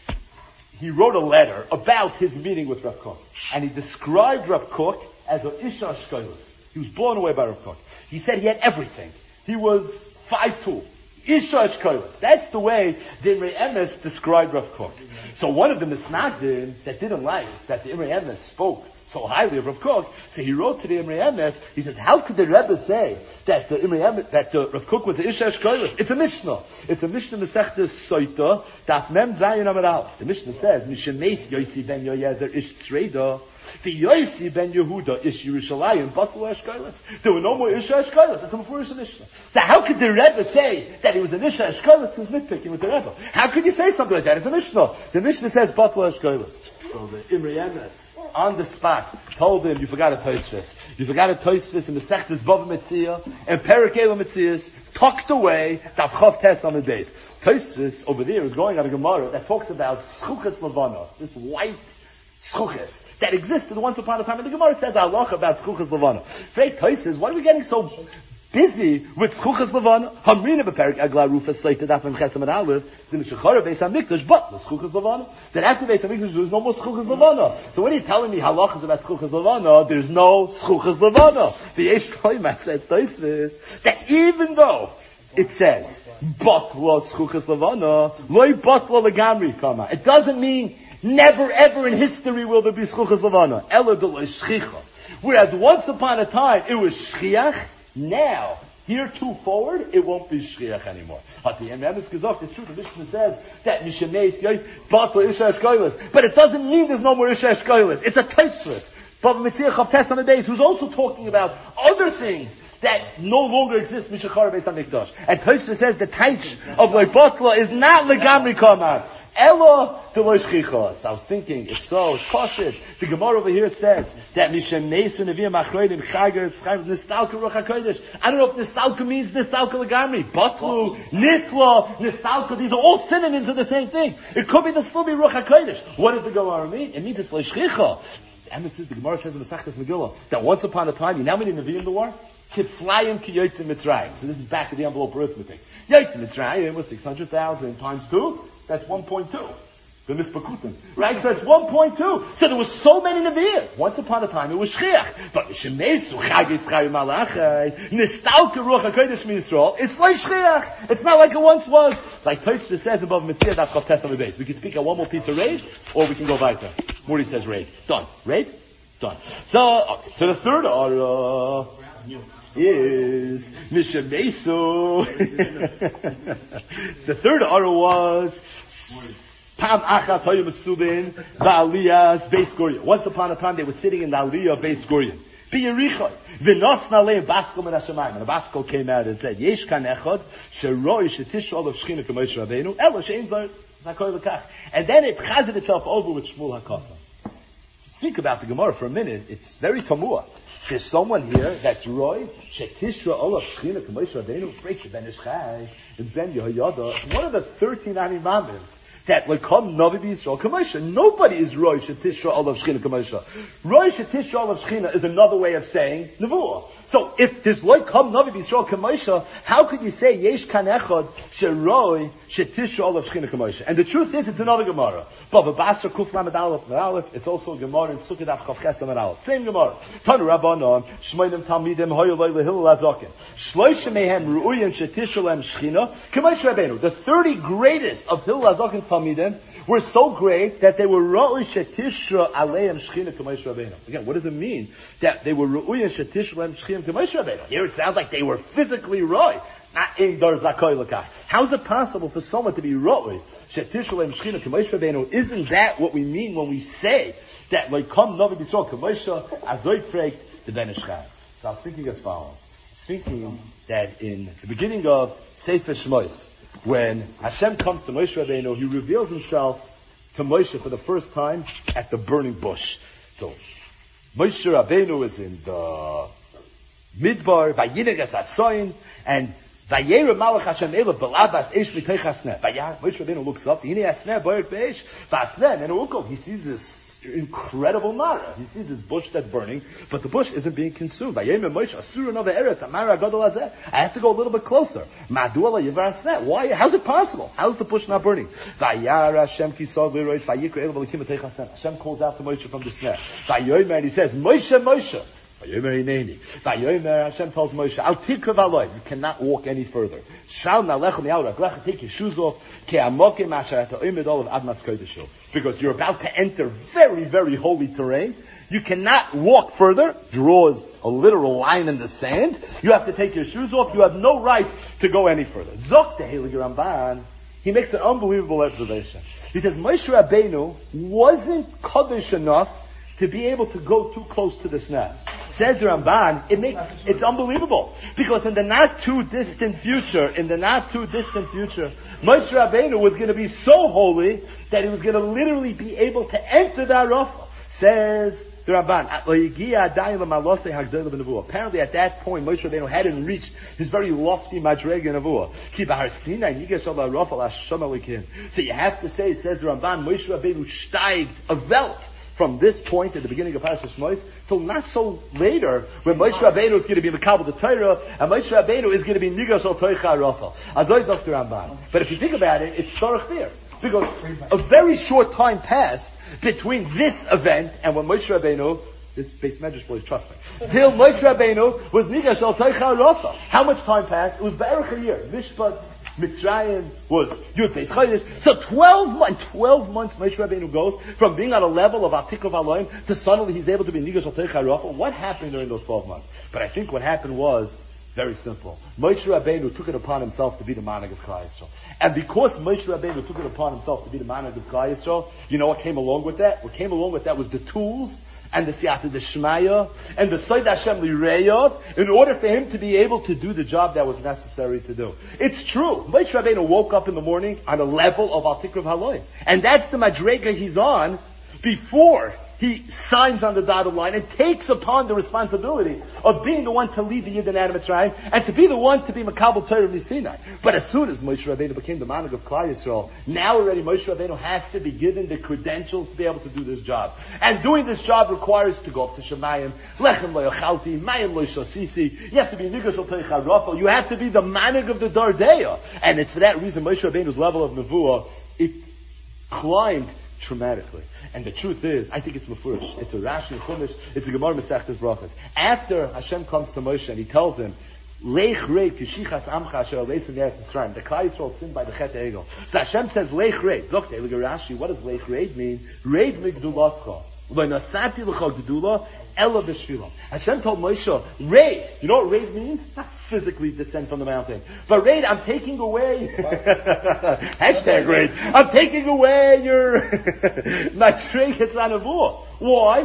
he wrote a letter about his meeting with Rav Kook. And he described Rav Kook as an Isha Ashkolos. He was blown away by Rav Kook. He said he had everything. He was 5'2". Isha Ashkolos. That's the way the Imrei Emes described Rav Kook. So one of the Misnagdim that didn't like that the Imrei Emes spoke so highly of Rav Kook, so he wrote to the Imrei Emes, he says, how could the Rebbe say that the Imrei Emes, that the Rav Kook was the Isha Eshkoilis? It's a Mishnah. It's a Mishnah Masechta Soita, Daf Mem Zayin Amar Aleph. The Mishnah says, Mishemes Yosi ben Yoyezer Ish Tzreida, the Yosi ben Yehuda Ish Yerushalayim, Batlu Eshkoilis. There were no more Isha Eshkoilis. That's a Mefurish Mishnah. So how could the Rebbe say that he was an Isha Eshkoilis? He's nitpicking with the Rebbe. How could you say something like that? It's a Mishnah. The Mishnah says Batlu Eshkoilis. So the Imrei Emes, on the spot, told him, you forgot a Tosfos. You forgot a Tosfos in the Sechtes Bava Metzia, and Perek Ela Metzias, tucked away, Daf Chav Tes on the days. Tosfos over there is going on a Gemara that talks about Schuches Levana, this white Schuches that existed once upon a time. And the Gemara says halacha about Schuches Levana. Frei Tosfos, why are we getting so busy with Schuches Levana? Hamrina bePerek Agla Rufa Sleita Daf Mem Chesam and Aleph, the Meshachara Beis HaMikdash, but the Schuches Levana. That after Beis HaMikdash there was no more Schuches Levana. So when are you telling me halachas about Schuches Levana? There's no Schuches Levana. The Yesh Koima says Tosfos that even though it says Batla Schuches Levana, Loi Batla Legamri Kama. It doesn't mean never ever in history will there be Schuches Levana. Ela de Shchicha. Whereas once upon a time it was Shchiach. Now, heretofore, it won't be Shchiach anymore. At the end, it's true, the Mishnah says that Mishemes, Batla Isha Eshkoilis. But it doesn't mean there's no more Isha Eshkoilis. It's a Tosfos. Bava Metzia Chav Tes on the days, who's also talking about other things that no longer exist, Mishachar Beis HaMikdash. And Tosfos says the taich of Loi Batla is not Legamri Kamar. Ella de Loi Shchicha. So I was thinking, if so, it's Pashit. The Gemara over here says that Mishem Nesu Nevi'im Achroidim Chager Schayim Nistalka Ruach HaKodesh. I don't know if Nistalka means Nistalka Legamri. Batlu, Nitla, Nistalka, these are all synonyms of the same thing. It could be the Slubi Ruach HaKodesh. What does the Gemara mean? It means it's Loi Shchicha. The Gemara says in Masechtas Megillah that once upon a time, you know how many Nevi'im there were? Kiflayim ki Yotzim Mitzrayim. So this is back of the envelope arithmetic. Yotzim Mitzrayim was 600,000 times 2. That's 1.2. The Mispakutim. Right? So it's 1.2. So there was so many Nevi'im. Once upon a time it was Shchiach. But Mishemesu Chag Yisrael Malachai Nistalka Ruach HaKodesh Yisrael. It's like Shchiach. It's not like it once was. Like Tosfos says above Metzia Daf Chav Tes on the base. We can speak on one more piece of raid, or we can go weiter. Morty says raid. Done. Raid? Done. So the third order is Mishemesu. The third order was Pam Achat Hayom Mesubin Ba'aliyah's Beis Gurion. Once upon a time they were sitting in the Aliyah of Beis Gurion. B'Yerichon. V'nosna leim Baskel min Hashemayim. And the Baskel came out and said, Yesh kan echad sheroi shetishol of Shechina k'Moshe Rabbeinu ela she'en zor zakoi l'kach. And then it chazed itself over with Shmuel HaKofa. Think about the Gemara for a minute. It's very tamua. There's someone here that's Roy, Shetishra Olav Shechina K'Moshe Rabbeinu, break the Ben Ishchai, and Ben Yehoyada, one of the 13 Animamim that will come Navi B'Yisrael K'Moshe. Nobody is Roy Shetishra Olav Shechina K'Moshe. Roy Shetishra Olav Shechina is another way of saying Nevuah. So if there's like come Navi B'Yisrael K'Moshe, how could you say Yesh Kan Echad Sheroy Shetishra Olav Shechina K'Moshe? And the truth is, it's another Gemara. Bava Basra Kuf Lamed Aleph. It's also a Gemara in Sukkot Daf Chav Ches Lamed Aleph. Same Gemara. Tanu Rabbanon Shmoinim Talmidim Hoyo Loy Lehillel Azokim Shloisha Mehem Ru'uyim Shetishra Lem Shechina K'Moshe Rabbeinu. The 30 greatest of Hillel Azokim's Talmidim were so great that they were Ra'ui Shetishra Aleim Shechina K'Moshe Rabbeinu. Again, what does it mean that they were Ra'ui Shetishra Aleim Shechina K'Moshe Rabbeinu? Here it sounds like they were physically Ra'ui, not in Dar Zakoi L'Kach. How is it possible for someone to be Ra'ui Shetishra Aleim Shechina K'Moshe Rabbeinu? Isn't that what we mean when we say that like come Navi B'Yisrael K'Moshe Azoy Preg the Ben Ishchai? So I was thinking as follows. I was thinking that in the beginning of Sefer Shmos, when Hashem comes to Moshe Rabbeinu, He reveals Himself to Moshe for the first time at the burning bush. So, Moshe Rabbeinu is in the Midbar, Vayineg es Atzoin, and Vayera Malach Hashem Ela Belabas Eish V'Teich Hasneh. Moshe Rabbeinu looks up, Hine Hasneh Boyer Be'esh, V'Asneh, and he sees this incredible Mara. He sees this bush that's burning, but the bush isn't being consumed. I have to go a little bit closer. Why? How's it possible? How's the bush not burning? Hashem calls out to Moshe from the snare. And he says, Moshe, Moshe. Hashem tells Moshe, Al tikra v'aloi, you cannot walk any further. Shal na'lechem ya'urach, take your shoes off, ke'amokim asher ata oimed olav ad mas kodesho. Because you're about to enter very, very holy terrain. You cannot walk further. Draws a literal line in the sand. You have to take your shoes off. You have no right to go any further. Zok the Heilige Ramban, he makes an unbelievable observation. He says, Moshe Rabbeinu wasn't Kaddish enough to be able to go too close to the snare. Says the Ramban, it's unbelievable. Because in the not too distant future, Moshe Rabbeinu was going to be so holy that he was going to literally be able to enter the Arafah. Says the Ramban, apparently at that point, Moshe Rabbeinu hadn't reached his very lofty madrega nevuah. So you have to say, says the Ramban, Moshe Rabbeinu steigt a velt from this point at the beginning of Parashas Shmos till not so later when Moshe Rabbeinu is going to be Mekabel the Torah and Moshe Rabbeinu is going to be Nigash al Toicha Arafah. Azoi Dr. Ramban. But if you think about it, it's Sorach there. Because a very short time passed between this event and when Moshe Rabbeinu, this base medrash boys, trust me, till Moshe Rabbeinu was Nigash al Toicha Arafah. How much time passed? It was Ba'erich a year. Mishpat, Mitzrayim was Yud Beis Chodesh. So 12 months Moshe Rabbeinu goes from being on a level of Atikov Aloim to suddenly he's able to be Nigash al Toicha Arafah. What happened during those 12 months? But I think what happened was very simple. Moshe Rabbeinu took it upon himself to be the Manag of Klal Yisrael. And because Moshe Rabbeinu took it upon himself to be the Manag of Klal Yisrael, you know what came along with that? What came along with that was the tools and the Siyata D'Shmaya and the Soid Hashem L'Reyot in order for him to be able to do the job that was necessary to do. It's true. Moshe Rabbeinu woke up in the morning on a level of Al Tikrav Haloy. And that's the Madrega he's on before he signs on the dotted line and takes upon the responsibility of being the one to lead the Yid and Mitzrayim and to be the one to be Makabel Torah Misinai. But as soon as Moshe Rabbeinu became the Manag of Klal Yisrael, now already Moshe Rabbeinu has to be given the credentials to be able to do this job. And doing this job requires to go up to Shemayim, Lechem lo yochalti, Mayim lo yishosisi. You have to be Nigash al Toicha Arafah. You have to be the Manag of the Dardeya. And it's for that reason Moshe Rabbeinu's level of Nevuah, it climbed dramatically. And the truth is, I think it's Mefurish. It's a Rashi Chumash. It's a Gemara Masechtas Brachas. After Hashem comes to Moshe and he tells him, Leich reid kishichas amcha asher aleis in Eretz Mitzrayim. The Klal Yisrael sinned by the Chet Egel. So Hashem says Leich reid. Zokte, look at Rashi. What does Leich reid mean? Reid migdulatzcha. Lo nasati l'cha gedula ela b'shvila. Hashem told Moshe, raid. You know what raid means? Not physically descend from the mountain. But raid, I'm taking away, hashtag raid, I'm taking away your matreket anavur. Why?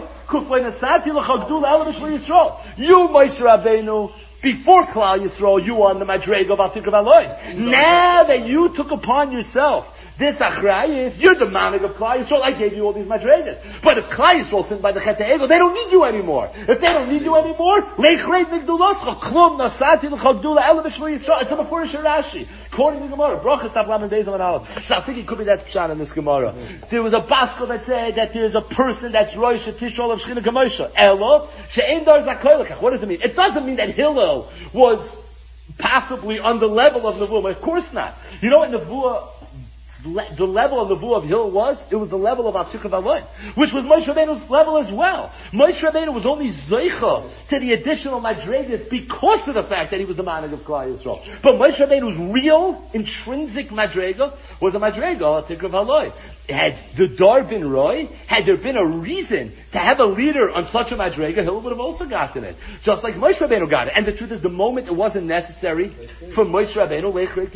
You, Moshe Rabbeinu, before Klal Yisrael, you were on the Madrega of Atik of Aloy. Now that you took upon yourself this achrayis, you're the Manag of Klal Yisrael. I gave you all these madregas. But if Klal Yisrael sinned by the Chet HaEgel, they don't need you anymore. If they don't need you anymore, Leichreit Migduloscha, Klum Nasati L'Chagdula Ela B'Shvil Yisrael. It's a Mefurish Rashi. According to the Gemara, Brachas Tav Lamed Beis Amud Aleph. So I think it could be that Pshat in this Gemara. There was a Baskal that said that there is a person that's Rosh Tishol of Shechina Kamosha. Elo, She'en Dar Zakoylekach. What does it mean? It doesn't mean that Hillel was possibly on the level of Nevuah. Of course not. You know what Nevuah, the level of the Nevuah of Hillel was? It was the level of Atzikah V'Aloy, which was Moshe Rabbeinu's level as well. Moshe Rabbeinu was only Zeicha to the additional Madregas because of the fact that he was the Manag of Klal Yisrael. But Moshe Rabbeinu's real, intrinsic Madrega was a Madrega, Atzikah V'Aloy. Had the Dar been Roy, had there been a reason to have a leader on such a Madrega, Hillel would have also gotten it. Just like Moshe Rabbeinu got it. And the truth is, the moment it wasn't necessary for Moshe Rabbeinu,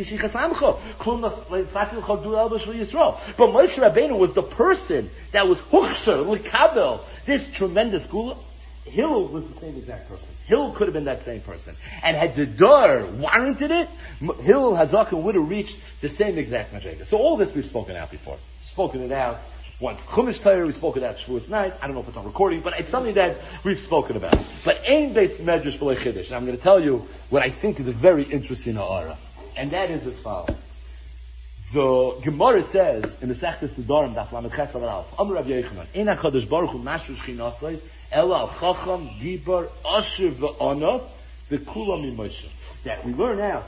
but Moshe Rabbeinu was the person that was Huchsher, L'Kabel, this tremendous Gula. Hillel was the same exact person. Hillel could have been that same person. And had the Dar warranted it, Hillel Hazaken would have reached the same exact Madrega. So all this we've spoken out before. Spoken it out once Chumash Torah, we spoke it out Shavuos night. I don't know if it's on recording, but it's something that we've spoken about. But Ein Beis Medrash B'lei Chiddush. And I'm going to tell you what I think is a very interesting ha'ara. And that is as follows. The Gemara says in the Sechtes Nedarim, Daf Lamed Ches Amud Aleph, Amar Rav Yochanan, Ein HaKadosh Baruch Hu Mashru Shechinasai, Ela Al Chacham Gibar Asher V'Anav V'Kulam Mimoshe. That we learn out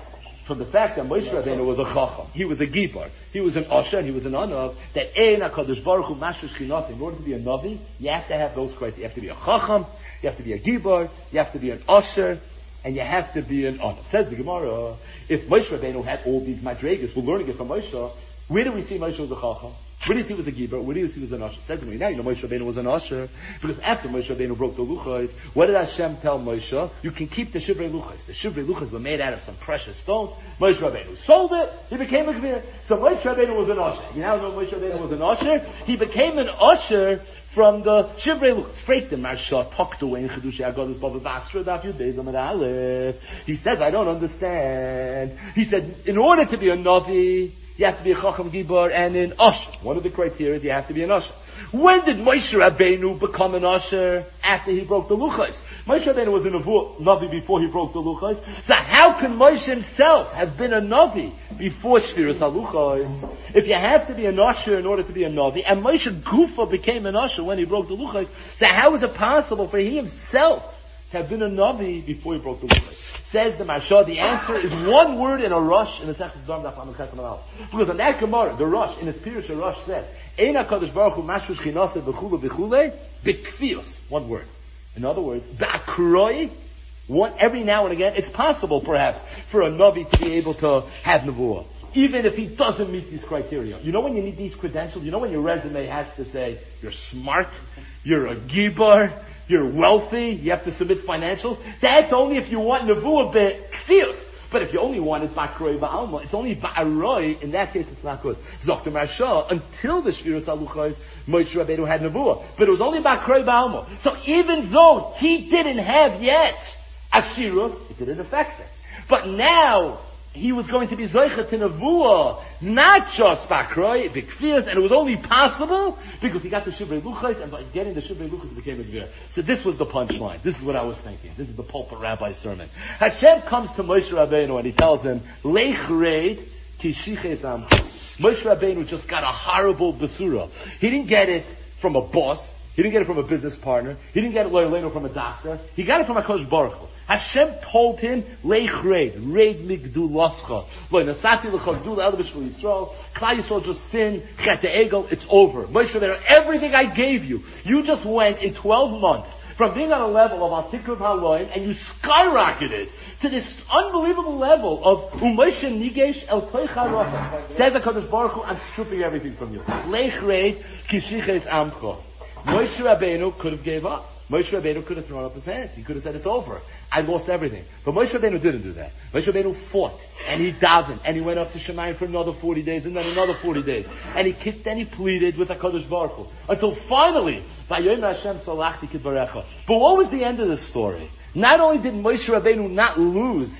from the fact that Moshe Rabbeinu was a chacham, he was a gibar, he was an usher, and he was an anav, that ein HaKadosh Baruch Hu mashrish chinas, in order to be a navi, you have to have those criteria. You have to be a chacham, you have to be a gibar, you have to be an usher, and you have to be an anav. Says the Gemara, if Moshe Rabbeinu had all these madregas, we're learning it from Moshe, where do we see Moshe was a chacham? Where do you see he was a gibar? Where do you see he was an usher? Says to me, now you know Moshe Rabbeinu was an usher, because after Moshe Rabbeinu broke the luchos, what did Hashem tell Moshe? You can keep the shivrei luchos. The shivrei luchos were made out of some precious stone. Moshe Rabbeinu sold it, he became a gvir. So Moshe Rabbeinu was an usher. You now know Moshe Rabbeinu was an usher. He became an usher from the shivrei luchos. Freak the marsha, talked away in Chedushi Agados Bava Basra, Daf Yud Beis Amud Aleph. He says, I don't understand. He said, in order to be a navi, you have to be a chacham gibar and an usher. One of the criteria is you have to be an usher. When did Moshe Rabbeinu become an usher? After he broke the luchos. Moshe Rabbeinu was a navi before he broke the luchos. So how can Moshe himself have been a navi before Shviras HaLuchos? If you have to be an usher in order to be a navi, and Moshe Gufa became an usher when he broke the luchos, so how is it possible for he himself to have been a navi before he broke the luchos? Says the Marsha, the answer is one word in a rush in the Sechus Dam Daf Amud Chesed Aleph. Because on that Gemara, the rush, in his Pirush Rush says, Ein HaKadosh Baruch Hu mashrish chinaseh v'chule v'chule b'kfios. One word. In other words, ba'akroi, every now and again, it's possible perhaps for a Navi to be able to have Nevuah. Even if he doesn't meet these criteria. You know when you need these credentials? You know when your resume has to say, you're smart, you're a gibar, you're wealthy, you have to submit financials. That's only if you want Nevuah be'kfios. But if you only want it ba'kroi ba'alma, it's only ba'aroi, in that case it's not good. Zok Marsha, until the Shviras HaLuchos, Moshe Rabbeinu had Nevuah. But it was only ba'kroi ba'alma. So even though he didn't have yet Ashirus, it didn't affect it. But now, he was going to be Zoichet to Nevuah, not just Bakroi, Bikfias, and it was only possible because he got the Shivrei Luchos, and by getting the Shivrei Luchos he became a Gvir. So this was the punchline. This is what I was thinking. This is the pulpit rabbi's sermon. Hashem comes to Moshe Rabbeinu and he tells him, Lech reid ki shiches am. Moshe Rabbeinu just got a horrible basura. He didn't get it from a boss. He didn't get it from a business partner. He didn't get it from a doctor. He got it from HaKadosh Baruch Hu. Hashem told him, Leich reid migdulascha. Lo nasati l'cha gdul el b'shvil Yisrael. Klal Yisrael just sinned, chet egel, it's over. Moshe Rabbeinu, everything I gave you, you just went in 12 months from being on a level of Atikruv Haloim, and you skyrocketed to this unbelievable level of Umoshe Nigesh El Toich HaRocha. Says HaKadosh Baruch Hu, I'm stripping everything from you. Leich reid ki shiches amcha. Moshe Rabbeinu could have gave up. Moshe Rabbeinu could have thrown up his hands. He could have said, it's over. I lost everything. But Moshe Rabbeinu didn't do that. Moshe Rabbeinu fought, and he davened, and he went up to Shemayim for another 40 days, and then another 40 days. And he kicked and he pleaded with HaKadosh Baruch Hu. Until finally, Vayomer Hashem Salachti Kidbarecha. But what was the end of the story? Not only did Moshe Rabbeinu not lose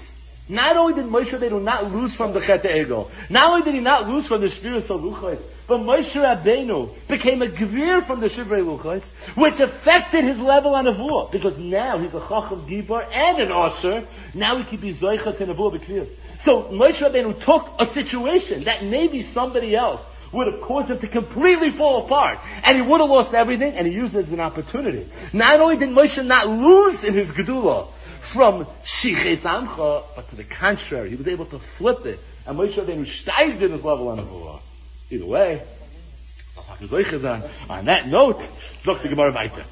from the Chet Ego, not only did he not lose from the Shviras HaLuchos, but Moshe Rabbeinu became a Gvir from the Shivrei Luchos, which affected his level on Nevuah, because now he's a Chacham Gibar and an Usher. Now he can be Zoicha to Nevuah B'Kvir. So Moshe Rabbeinu took a situation that maybe somebody else would have caused him to completely fall apart, and he would have lost everything, and he used it as an opportunity. Not only did Moshe not lose in his Gedulah from Shiches Amcha, but to the contrary, he was able to flip it, and Moshe Rabbeinu steiged in his level on Nevuah. Either way, on that note, Zok the Gemara weiter.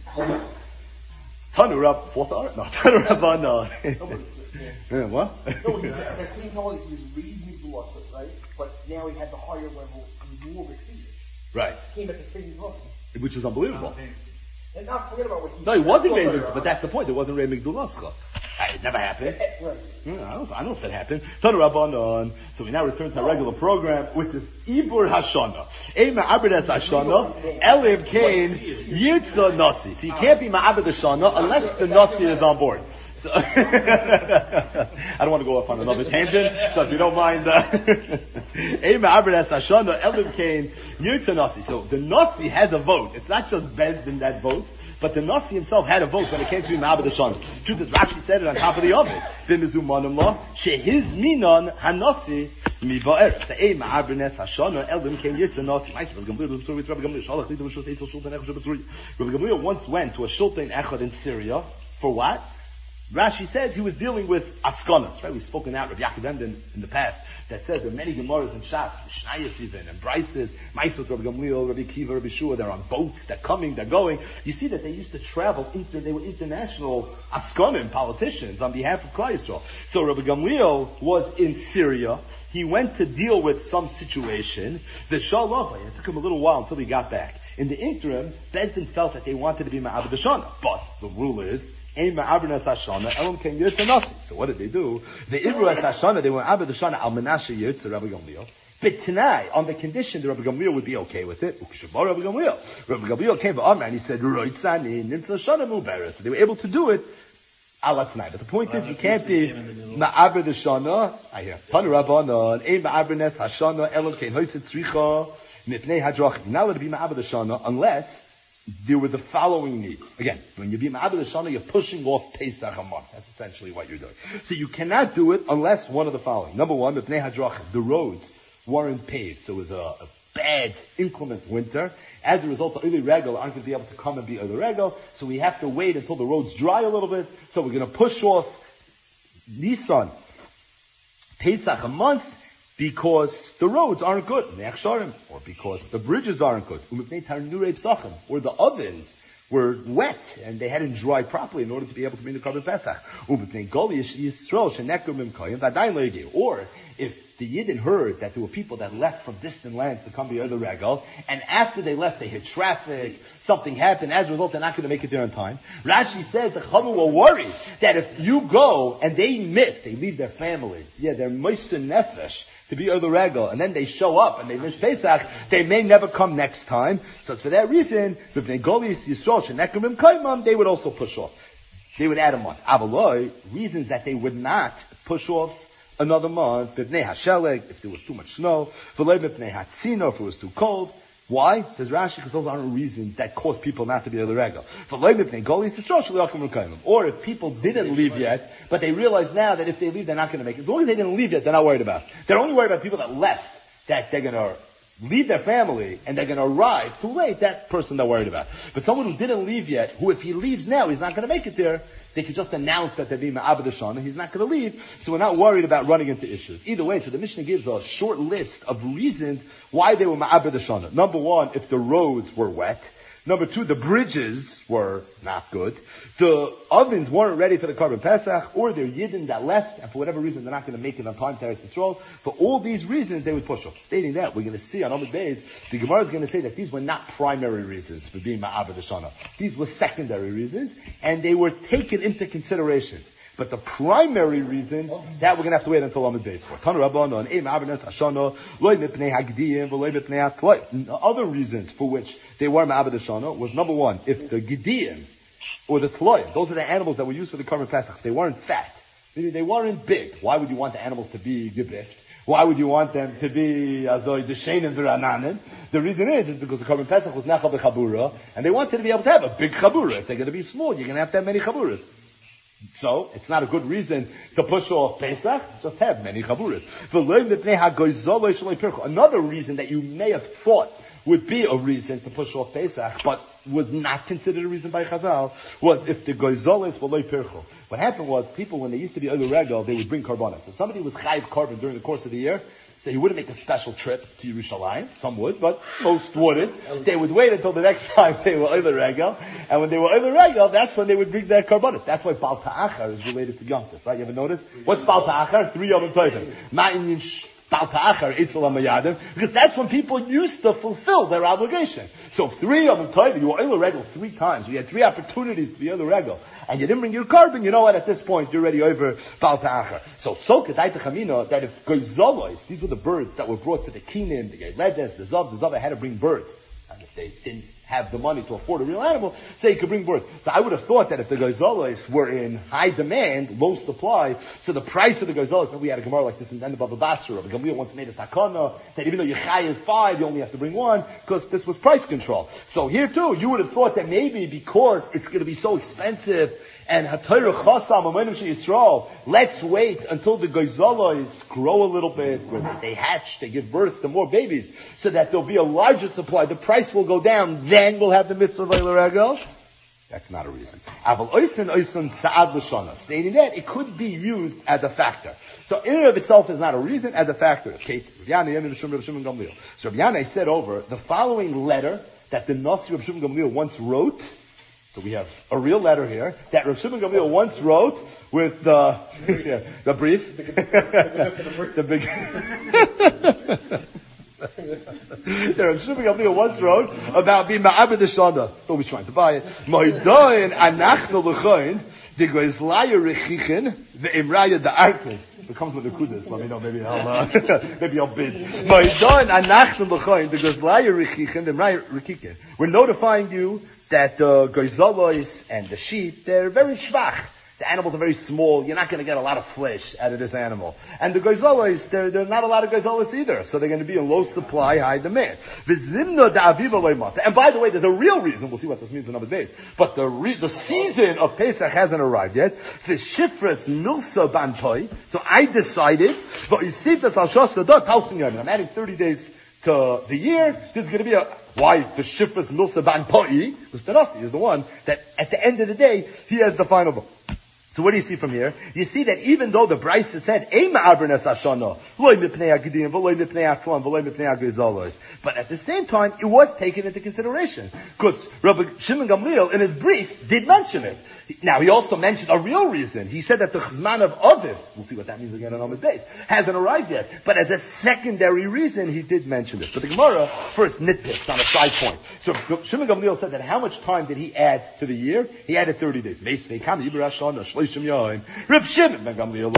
Tanu Rab, fourth hour? No, Tanu Rabbanan. What? No, the same time he was reading the loss, right? But now he had the higher level and more repeated. Right. Came at the same time. Which is unbelievable. And not forget about what he No, he wasn't Rei Migdul, but that's the point. It wasn't Rei Migdulascha. It never happened. Right. I don't know if that happened. Tanu Rabbanan. So we now return to our regular program, which is Ibur Hashana. Ema Abradas Hashana, Elim Kain, Yitza Nasi. So you can't be Ma'abed Hashana unless the Nasi is on board. So I don't want to go off on another tangent, so if you don't mind, Ema Abradas Hashana, Elim Kain, Yitza Nasi. So the Nasi has a vote. It's not just Bez in that vote. But the Nasi himself had a vote when it came to be Ma'abed Hashana. Truth is, Rashi said it on top of the oven. V'mizumanim shehiz minon hanasi miva'er. Se'ei ma'abrenes Hashana elim came yitzah Nasi. Rabbi Gamliel once went to a shulta in Echad in Syria. For what? Rashi says he was dealing with askanas, right? We've spoken out Rabbi Yaakov Emden in the past that said there are many Gemaras and Shas, Mishnayos even, and Brises, Maisot, Rabbi Gamliel, Rabbi Kiva, Rabbi Shua, they're on boats, they're coming, they're going. You see that they used to travel, they were international askanim, politicians, on behalf of Klal Yisrael. So Rabbi Gamliel was in Syria. He went to deal with some situation. The Shalom, it took him a little while until he got back. In the interim, Bezdin felt that they wanted to be Ma'abed Shana, but the rule is, so what did they do? The Ibru as Hashana, they were Abed Hashana al Menashe Yirtze Rabbi Gamliel. But tonight, on the condition that Rabbi Gamliel would be okay with it, Rabbi Gamliel came to Amr and he said, so they were able to do it ala tonight. But the point is, you can't be Ma'abed Hashana, I hear, Tanu Rabbanon, Ein Ma'abed Nes Hashana, Elon Kein Hoytzit Tzricha, Mipnei Hadrach. You're not allowed to be Ma'abed Hashana unless there were the following needs. Again, when you be Ma'abed Shana, you're pushing off Pesach a month. That's essentially what you're doing. So you cannot do it unless one of the following. Number one, the roads weren't paved. So it was a bad, inclement winter. As a result, the Uli Regal aren't going to be able to come and be Uli Regal. So we have to wait until the roads dry a little bit. So we're going to push off Nisan, Pesach a month, because the roads aren't good, or because the bridges aren't good, or the ovens were wet and they hadn't dried properly in order to be able to bring the Korban Pesach. Or if the Yidden heard that there were people that left from distant lands to come to the Regal, and after they left they hit traffic, something happened, as a result they're not going to make it there on time. Rashi says the Chachamim were worried that if you go and they leave their family, they're moister nefesh, to be the regal, and then they show up and they miss Pesach, they may never come next time. So it's for that reason, they would also push off. They would add a month. Avaloi, reasons that they would not push off another month, if there was too much snow, if it was too cold. Why? Says Rashi, because those aren't reasons that cause people not to be able to regal. Or if people didn't leave yet, but they realize now that if they leave, they're not going to make it. As long as they didn't leave yet, they're not worried about it. They're only worried about people that left, that they're going to leave their family and they're going to arrive too late. That person they're worried about. But someone who didn't leave yet, who if he leaves now, he's not going to make it there, they could just announce that they're being Ma'abed Shana, he's not going to leave, so we're not worried about running into issues. Either way, so the Mishnah gives a short list of reasons why they were Ma'abed Shana. Number one, if the roads were wet. Number two, the bridges were not good. The ovens weren't ready for the Korban Pesach, or they're Yidden that left, and for whatever reason they're not going to make it on time to Eretz Yisrael. For all these reasons, they would push off. Stating that, we're going to see on Amud Beis, the Gemara is going to say that these were not primary reasons for being Ma'abed Shana. These were secondary reasons, and they were taken into consideration. But the primary reasons, that we're going to have to wait until Amud Beis for. Other reasons for which they were Ma'abed Shana was, number one, if the Gideon or the Tloyim, those are the animals that were used for the Korban Pesach, they weren't fat. Meaning they weren't big. Why would you want the animals to be gebicht? Why would you want them to be the Shein V'Rananin? The reason is because the Korban Pesach was Necha B'Chabura, and they wanted to be able to have a big Chabura. If they're going to be small, you're going to have many Chaburas. So, it's not a good reason to push off Pesach, just have many Chaburas. Another reason that you may have thought would be a reason to push off Pesach, but was not considered a reason by Chazal, was if the Goizolis were loy pircho. What happened was, people, when they used to be Oil Regal, they would bring Karbanos. If somebody was Chayiv Karban during the course of the year, so he wouldn't make a special trip to Yerushalayim. Some would, but most wouldn't. They would wait until the next time they were Oil Regal. And when they were Oil Regal, that's when they would bring their Karbanos. That's why Bal Ta'achar is related to Yom Tov, right? You ever notice? What's Bal Ta'achar? 3 Yom Tovim. Ma'in Bal Ta'achar, Itzel HaMayadim, because that's when people used to fulfill their obligation. So 3 Yom Tovim, you were Oil Regal 3 times. You had 3 opportunities to be Oil Regal. And you didn't bring your carbon, you know what, at this point, you're already over Bal Ta'achar. So, Kedai Techamina, that if Goizolos, these were the birds that were brought to the Kinim, the Ledes, the Zav had to bring birds. And if they didn't have the money to afford a real animal, so you could bring birds. So I would have thought that if the Goizolos were in high demand, low supply, so the price of the Goizolos, we had a Gemara like this in the end of Baba Basra, the Gamliel once made a takana, that even though you chayiv 5, you only have to bring 1, because this was price control. So here too, you would have thought that maybe because it's going to be so expensive, and HaTorah Chasam Amonim Yisrael, let's wait until the Goizolos grow a little bit, when they hatch, they give birth to more babies, so that there'll be a larger supply, the price will go down, then we'll have the mitzvah of Oil Regal. That's not a reason. Aval oisin oisin sa'ad l'shana. Stating that, it could be used as a factor. So in and of itself is not a reason, as a factor. Okay, so Rabbi Yanai said over the following letter that the Nasi Rav Shimon Gamliel once wrote. So we have a real letter here that Rav Shimon Gamliel once wrote with the the brief, the big. The Rav Shimon Gamliel once wrote about being ma'abed shana. Nobody's trying to buy it. Moidoin anachnu l'choin v'goizlaya rechichin v'imraya da'arkin. It comes with the kudas. Let me know. Maybe I'll bid. Moidoin anachnu l'choin v'goizlaya rechichin v'imraya rechichin. We're notifying you that the goizolos and the sheep, they're very shvach. The animals are very small. You're not going to get a lot of flesh out of this animal. And the goizolos, there are not a lot of goizolos either. So they're going to be in low supply, high demand. And by the way, there's a real reason. We'll see what this means in other days. But the season of Pesach hasn't arrived yet. The shifras milsa bantoi. So I decided, I'm adding 30 days to the year. This is going to be why the shifras milsa bantoi? Because Tanasi is the one that at the end of the day, he has the final vote. So what do you see from here? You see that even though the Brisa said, but at the same time, it was taken into consideration. Because Rabbi Shimon Gamliel, in his brief, did mention it. Now, he also mentioned a real reason. He said that the Chazman of Aviv, we'll see what that means again on Amud Beis, hasn't arrived yet. But as a secondary reason, he did mention it. But the Gemara first nitpicks on a side point. So Shimon Gamliel said that how much time did he add to the year? He added 30 days. Reb Shimon ben Gamliel,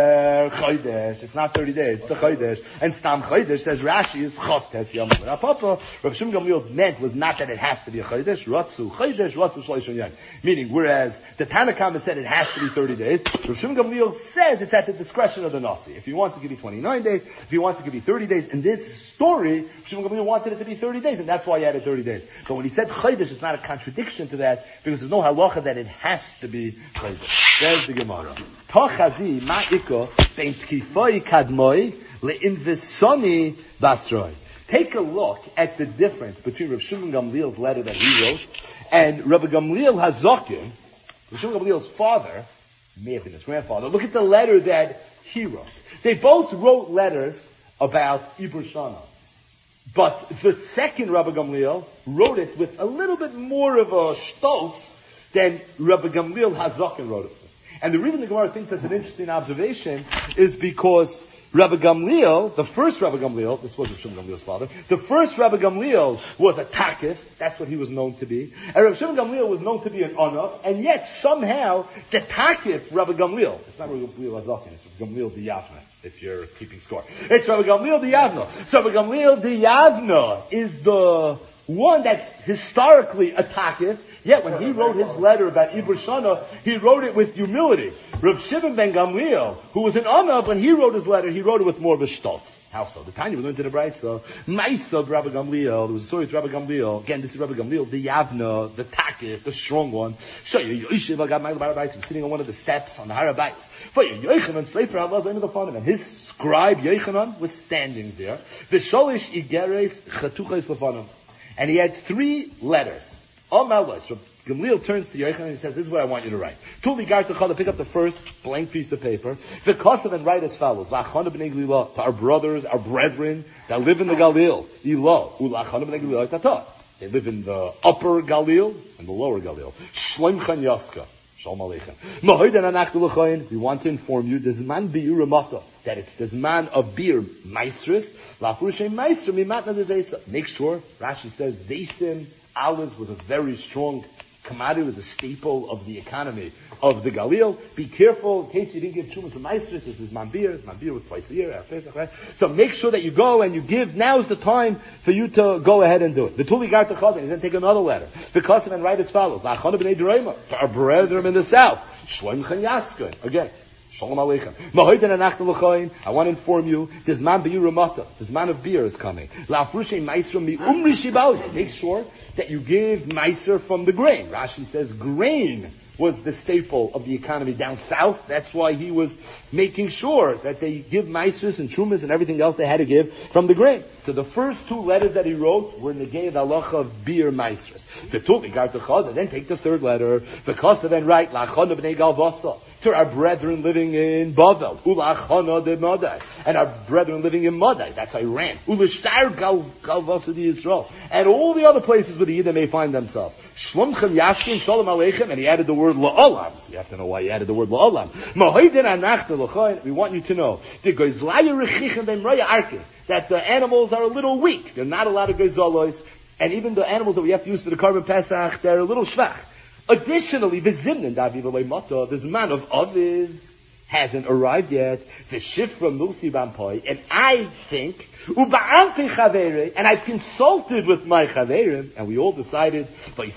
it's not 30 days, it's a Chodesh. And Stam Chodesh, says Rashi, is Chavtes Yom. Reb Shimon Gamliel meant was not that it has to be a Chodesh, Ratzu Chodesh, Ratzu Shloshim Yom. Meaning, whereas the Tanna Kama said it has to be 30 days, Reb Shimon Gamliel says it's at the discretion of the Nasi. If he wants to give you 29 days, if he wants to give you 30 days, in this story, Reb Shimon Gamliel wanted it to be 30 days, and that's why he added 30 days. But when he said Chodesh, it's not a contradiction to that, because there's no halacha that it has to be Chodesh. There's the Gemara. Tochazi ma'iko bein tkifoi kadmoi le'invisoni basroi. Take a look at the difference between Rav Shimon Gamliel's letter that he wrote and Rabbi Gamliel Hazokin, Rav Shimon Gamliel's father, may have been his grandfather. Look at the letter that he wrote. They both wrote letters about Ibur Shana. But the second Rabbi Gamliel wrote it with a little bit more of a stolz than Rabbi Gamliel Hazokin wrote it. And the reason the Gemara thinks that's an interesting observation is because Rabbi Gamliel, the first Rabbi Gamliel, this was Rav Shimon Gamliel's father, the first Rabbi Gamliel was a takif, that's what he was known to be, and Rav Shimon Gamliel was known to be an anav, and yet somehow the takif Rabbi Gamliel, it's not Rabbi Gamliel Hazokin, it's Rabbi Gamliel Diyavna, if you're keeping score. It's Rabbi Gamliel Diyavna. So Rabbi Gamliel Diyavna is the one that's historically a takif, yet when he wrote his letter about Ibur Shana, he wrote it with humility. Rav Shimon ben Gamliel, who was an anav, when he wrote his letter, he wrote it with more of a stolz. How so? The Tanya we learned in the Brisa, Maisa of Rabbi Gamliel, there was a story with Rabbi Gamliel, again this is Rabbi Gamliel, the Yavna, the takif, the strong one. He's sitting on one of the steps on the Harabayis. And his scribe Yochanan was standing there. V'sholish igeres chatuches lefanim. And he had 3 letters. All Malvais. So Gamliel turns to Yochanan and he says, this is what I want you to write. Tuli Gartachana, pick up the first blank piece of paper. V'kosav and write as follows. La'achana b'nei Galil, to our brothers, our brethren that live in the Galil. Ilo. U'la'achana b'nei Galil, tata. They live in the upper Galil and the lower Galil. Shloimchan Yaska. Shalom Aleichem. We want to inform you, this man bi'ur mata, that it's this man of beer, maestris, la'furushay maestr, mimatna dezeisa. Make sure, Rashi says, zeisim, olives was a very strong commodity, was a staple of the economy of the Galil. Be careful in case you didn't give Chumas to maestris, this is manbir. Manbir was twice a year, right? So make sure that you go and you give. Now is the time for you to go ahead and do it. The Tuli Garta Chazan, he's going to take another letter. The Kosim and write as follows. La'achana b'nei Dereima, to our brethren in the south. Shloim Chan Yaskon. Again. Shalom Aleichem. I want to inform you, this man b'yuramata, this man of beer is coming. La'afrushay ma'isra mi'umri shibauja. Make sure that you give ma'isr from the grain. Rashi says grain was the staple of the economy down south. That's why he was making sure that they give maasros and trumas and everything else they had to give from the grain. So the first two letters that he wrote were negei the halacha of beer maasros. Then take the third letter. The then write la'achana b'nei galvasa, to our brethren living in Bavel, ula'achana de Madai, and our brethren living in Madai, that's Iran, ula'shtar galvasa de Yisrael, and all the other places where the Yidden may find themselves. Shlomchem yashkin shalom aleichem, and he added the word la'olam. So you have to know why he added the word la'olam. Mahoidin anachta l'choin, we want you to know, the goizlaya rechichem b'mraya arkin, that the animals are a little weak. They're not a lot of goizolos, and even the animals that we have to use for the Karban Pesach, they're a little shvach. Additionally, the Zimnan David Mata, this man of Aviv hasn't arrived yet. The Shifra Milsi Bampoi, and I think, and I've consulted with my Chaverim, and we all decided, we're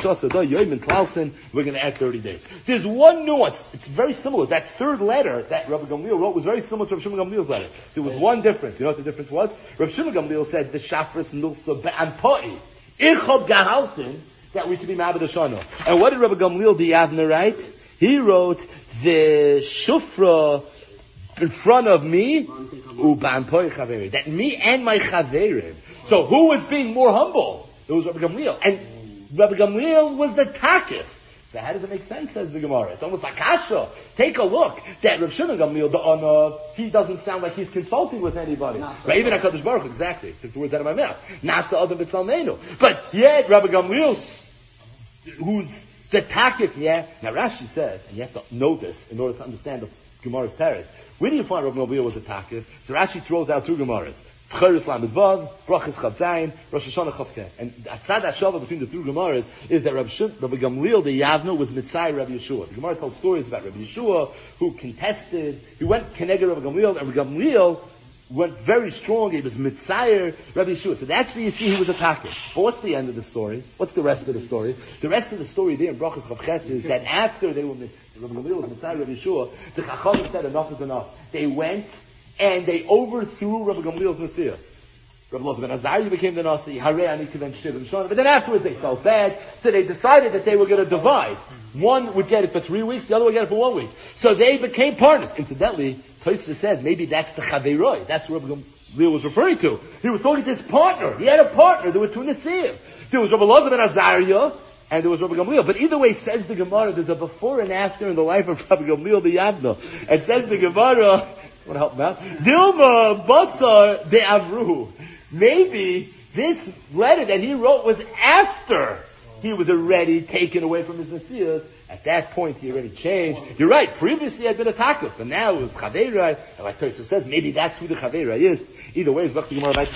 going to add 30 days. There's one nuance. It's very similar. That third letter that Rabbi Gamliel wrote was very similar to Rabbi Shimon Gamliel's letter. There was one difference. You know what the difference was? Rabbi Shimon Gamliel said, the Shafras Milsa Bampoi, Ichod Gahaltin, that we should be Ma'abed Hashanah. And what did Rabbi Gamliel the Yavna write? He wrote, the Shufra in front of me, that me and my Chaverim. So who was being more humble? It was Rabbi Gamliel. And Rabbi Gamliel was the Takif. So how does it make sense, says the Gemara? It's almost like Kasha. Take a look. That Rabbi Shimon Gamliel, the honor, he doesn't sound like he's consulting with anybody. Right? Even HaKadosh Baruch Hu, exactly. Took the words out of my mouth. Nasa Adam B'Tzalmeinu. But yet, Rabbi Gamliel, who's the Takif, yeah. Now Rashi says, and you have to know this in order to understand the Gemara's teretz. Where do you find Rabbi Gamliel was a Takif? So Rashi throws out two Gemaras. B'cheres Lamed Vav, Brachas Chav Zayin, Rosh Hashanah Chav Tes. And Atzad HaShavah between the two Gemaras is that Rabbi Gamliel, the Yavna, was Mitzai Rabbi Yeshua. The Gemara tells stories about Rabbi Yeshua, who contested, he went Keneged Rabbi Gamliel, and Rabbi Gamliel went very strong. He was Mitzayer Rabbi Yeshua. So that's where you see he was a Takif. But what's the end of the story? What's the rest of the story? The rest of the story there in Brachas Chav Ches is that after they were Rabbi Gamliel was Mitzayer Rabbi Yeshua, the Chachamim said enough is enough. They went and they overthrew Rabbi Gamliel's Messias. Rabbi Elazar ben Azariah became the Nasi, Harei Ani Kiven Shivim Shana. But then afterwards they felt bad, so they decided that they were going to divide. One would get it for 3 weeks, the other would get it for 1 week. So they became partners. Incidentally, Tosfos says maybe that's the Chaveroi. That's what Rabbi Gamliel was referring to. He was talking to his partner. He had a partner. There were two Nasiim. There was Rabbi Elazar ben Azariah, and there was Rabbi Gamliel. But either way, says the Gemara, there's a before and after in the life of Rabbi Gamliel the Yavna. And says the Gemara, want to help him out? Dilma Basar de Avruhu. Maybe this letter that he wrote was after he was already taken away from his Messias. At that point, he already changed. You're right. Previously, he had been a Takif, but now it was Chaverai. And like Tosfos says, maybe that's who the Chaverai is. Either way, so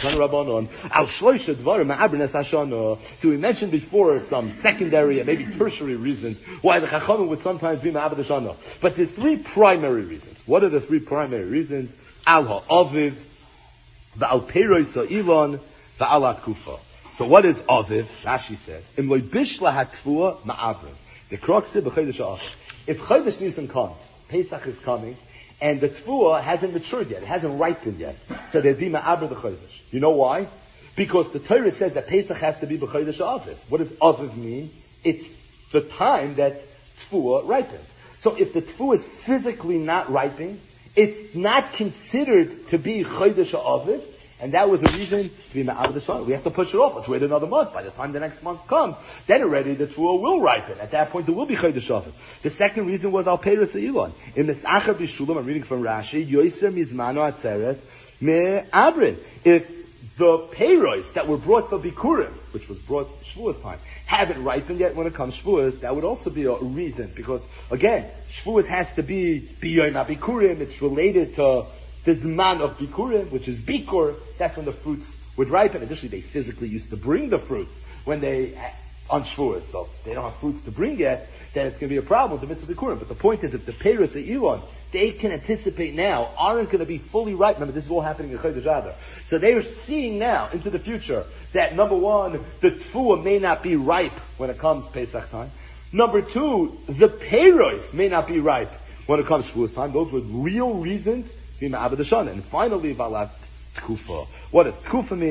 we mentioned before some secondary and maybe tertiary reasons why the Chachamim would sometimes be Ma'abed Hashanah. But there's three primary reasons. What are the three primary reasons? Al ha'aviv, va'al peiroi sa'ilon, va'al ha'tkufa. So what is aviv? Rashi says, Im loy bishla ha'tfua ma'avrim. The crux is b'chodesh ha'aviv. If Chodesh Nisan comes, Pesach is coming, and the tfuah hasn't matured yet. It hasn't ripened yet. So there'd be ma'aber the chodesh. You know why? Because the Torah says that Pesach has to be b'chodesh aviv. What does aviv mean? It's the time that tfuah ripens. So if the tfuah is physically not ripening, it's not considered to be chodesh aviv, and that was the reason to be ma'aber the shana. We have to push it off. Let's wait another month. By the time the next month comes, then already the tfuah will ripen. At that point, there will be chodesh aviv. The second reason was al peiros ha'ilon. In this Achar B'Shulam, I'm reading from Rashi, Yoiser mizmano atzeres me'abrin. If the peiros that were brought for Bikurim, which was brought Shavuos time, haven't ripened yet when it comes Shavuos, that would also be a reason. Because, again, Shavuos has to be B'yoyim HaBikurim. It's related to the Zman of Bikurim, which is Bikur. That's when the fruits would ripen. Additionally, they physically used to bring the fruits when they, on Shavuos. So if they don't have fruits to bring yet, then it's going to be a problem with the mitzvah Bikurim. But the point is, if the peiros ha'ilon, they can anticipate now, aren't going to be fully ripe. Remember, this is all happening in Chodesh Adar. So they are seeing now, into the future, that number one, the tfuah may not be ripe when it comes Pesach time. Number two, the peiros may not be ripe when it comes Shavuos time. Those were real reasons to be ma'abed Hashanah. And finally, Valat Tkufa. What does Tkufa mean?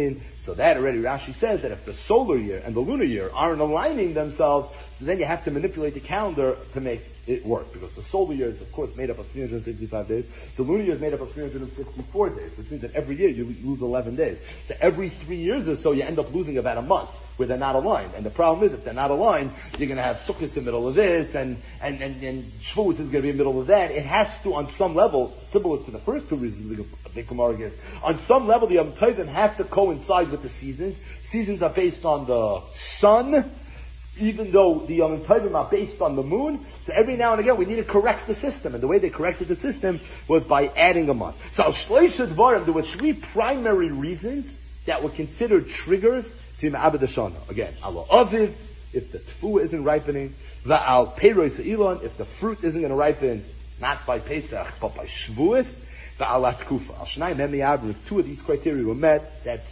So that already Rashi says that if the solar year and the lunar year aren't aligning themselves, so then you have to manipulate the calendar to make it work. Because the solar year is, of course, made up of 365 days. The lunar year is made up of 364 days, which means that every year you lose 11 days. So every 3 years or so, you end up losing about a month where they're not aligned. And the problem is, if they're not aligned, you're going to have Sukkot in the middle of this, and Shavuos is going to be in the middle of that. It has to, on some level, similar to the first two reasons the Gemara gives, on some level, the Yom Tovim have to coincide with the seasons. Seasons are based on the sun, even though the Yom Tovim are based on the moon. So every now and again, we need to correct the system. And the way they corrected the system was by adding a month. So Shloisha Dvarim, there were three primary reasons that were considered triggers to Ma'abed Shana. Again, Al Aviv, if the Tfuah isn't ripening, Va'al Peiroi Se'ilon, if the fruit isn't going to ripen, not by Pesach, but by Shavuos, Va'al Atkufa. Al Shnai Mem Miyabrim, if two of these criteria were met, that's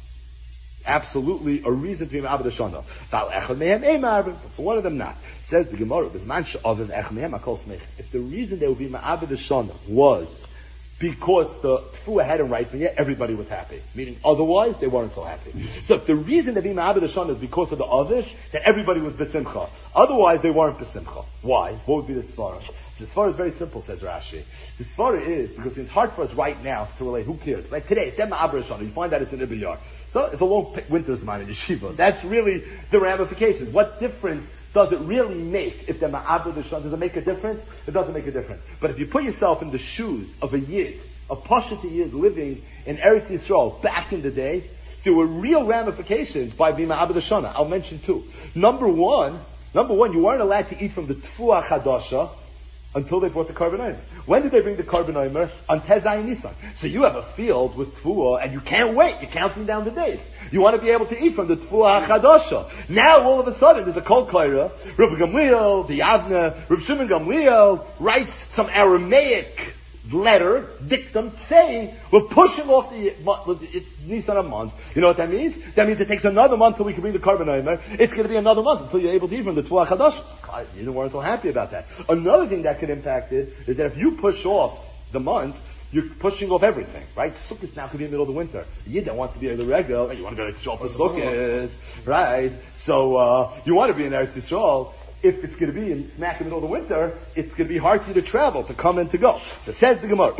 absolutely a reason to be Ma'abed Shana. Va'al Echad Mehem Ei Ma'abrim, but for one of them not. Says the Gemara, B'zman She'aviv Echad Mehem Akol Smech. If the reason they would be Ma'abed Shana was because the Tfuah hadn't ripened yet, everybody was happy. Meaning, otherwise, they weren't so happy. So if the reason to be Ma'abed Shana is because of the Avish, then everybody was B'simcha. Otherwise, they weren't B'simcha. Why? What would be the Svara? The Svara is very simple, says Rashi. The Svara is, because it's hard for us right now to relate, who cares? Like today, it's Ma'abed Shana, you find out it's in Ibiyar. So it's a long winter's mine in Yeshiva. That's really the ramifications. What difference does it really make if they're Ma'abed Shana? Does it make a difference? It doesn't make a difference. But if you put yourself in the shoes of a Yid, a Pashut Yid living in Eretz Yisrael back in the day, there were real ramifications by being Ma'abed Shana. I'll mention two. Number one, you weren't allowed to eat from the Tfuah Chadasha until they brought the Karban Omer. When did they bring the Karban Omer? On Tezai Nisan. So you have a field with Tfuah and you can't wait. You're counting down the days. You want to be able to eat from the Tfuah HaChadasha. Now all of a sudden there's a Kol Kaira. Rabbi Gamliel, the Yavne, Rabbi Shimon Gamliel writes some Aramaic letter, dictum, saying we're pushing off it's Nisan a month. You know what that means? That means it takes another month till we can bring the Karban Omer. It's going to be another month until you're able to eat from the Tfuah Chadash. You weren't so happy about that. Another thing that could impact it is that if you push off the months, you're pushing off everything, right? Sukkot now could be in the middle of the winter. You don't want to be in the regular, and you want to go to Yisrael for Sukkot, right? So you want to be in Eretz Yisrael. If it's going to be in smack in the middle of the winter, it's going to be hard for you to travel, to come and to go. So says the Gemara,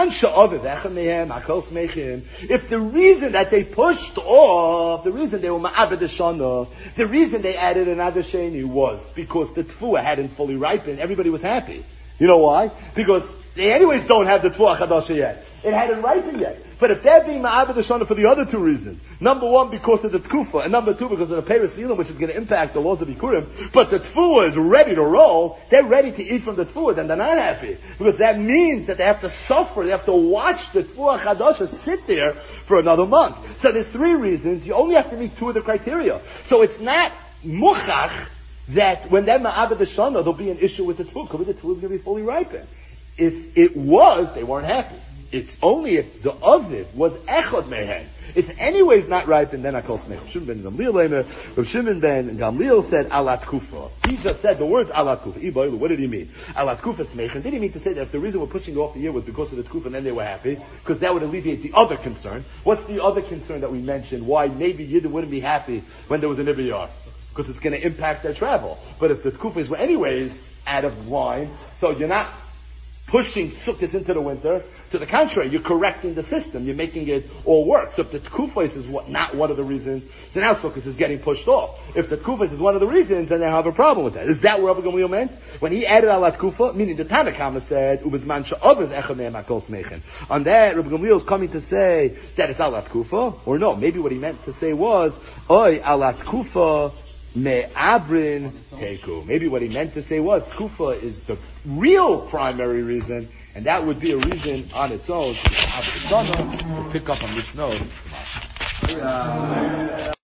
if the reason that they pushed off, the reason they were Ma'abed Shana, the reason they added another Sheni was because the Tfuah hadn't fully ripened, everybody was happy. You know why? Because they anyways don't have the Tfuah Chadasha yet. It hadn't ripened yet. But if they're being Ma'abed Shana for the other two reasons, number one, because of the Tkufa, and number two, because of the Peres Nilam, which is going to impact the laws of Bikurim, but the Tfuah is ready to roll, they're ready to eat from the Tfuah, then they're not happy. Because that means that they have to suffer, they have to watch the Tfuah Chadasha sit there for another month. So there's three reasons, you only have to meet two of the criteria. So it's not muchach that when they're Ma'abed Shana, there'll be an issue with the Tfuah, because the Tfuah is going to be fully ripened. If it was, they weren't happy. It's only if the Aviv was Echad Mehen. It's anyways not ripened, then I call Smech. Rav Shimon ben Gamliel Rav Shimon ben Gamliel said Alat Kufa. He just said the words Alat Kufa. What did he mean? Alat Kufa Smech. Did he mean to say that if the reason we're pushing off the year was because of the Kufa and then they were happy? Because that would alleviate the other concern. What's the other concern that we mentioned? Why maybe Yidden wouldn't be happy when there was an Ibiyar? Because it's going to impact their travel. But if the Kufas were anyways out of line, so you're not pushing Sukkot into the winter. To the contrary, you're correcting the system. You're making it all work. So if the Tkufos is not one of the reasons, so now Sukkot is getting pushed off. If the Tkufos is one of the reasons, then they have a problem with that. Is that what Rabbi Gamliel meant? When he added Alat Kufa, meaning the Tanakh said, Ubezman she'aviv echad mehem akol smechen. On that, Rabbi Gamliel is coming to say that it's Alat Kufa, or no, maybe what he meant to say was, Oy Alat Kufa me'abrin teku. Maybe what he meant to say was, Kufa is the real primary reason, and that would be a reason on its own to pick up on this note.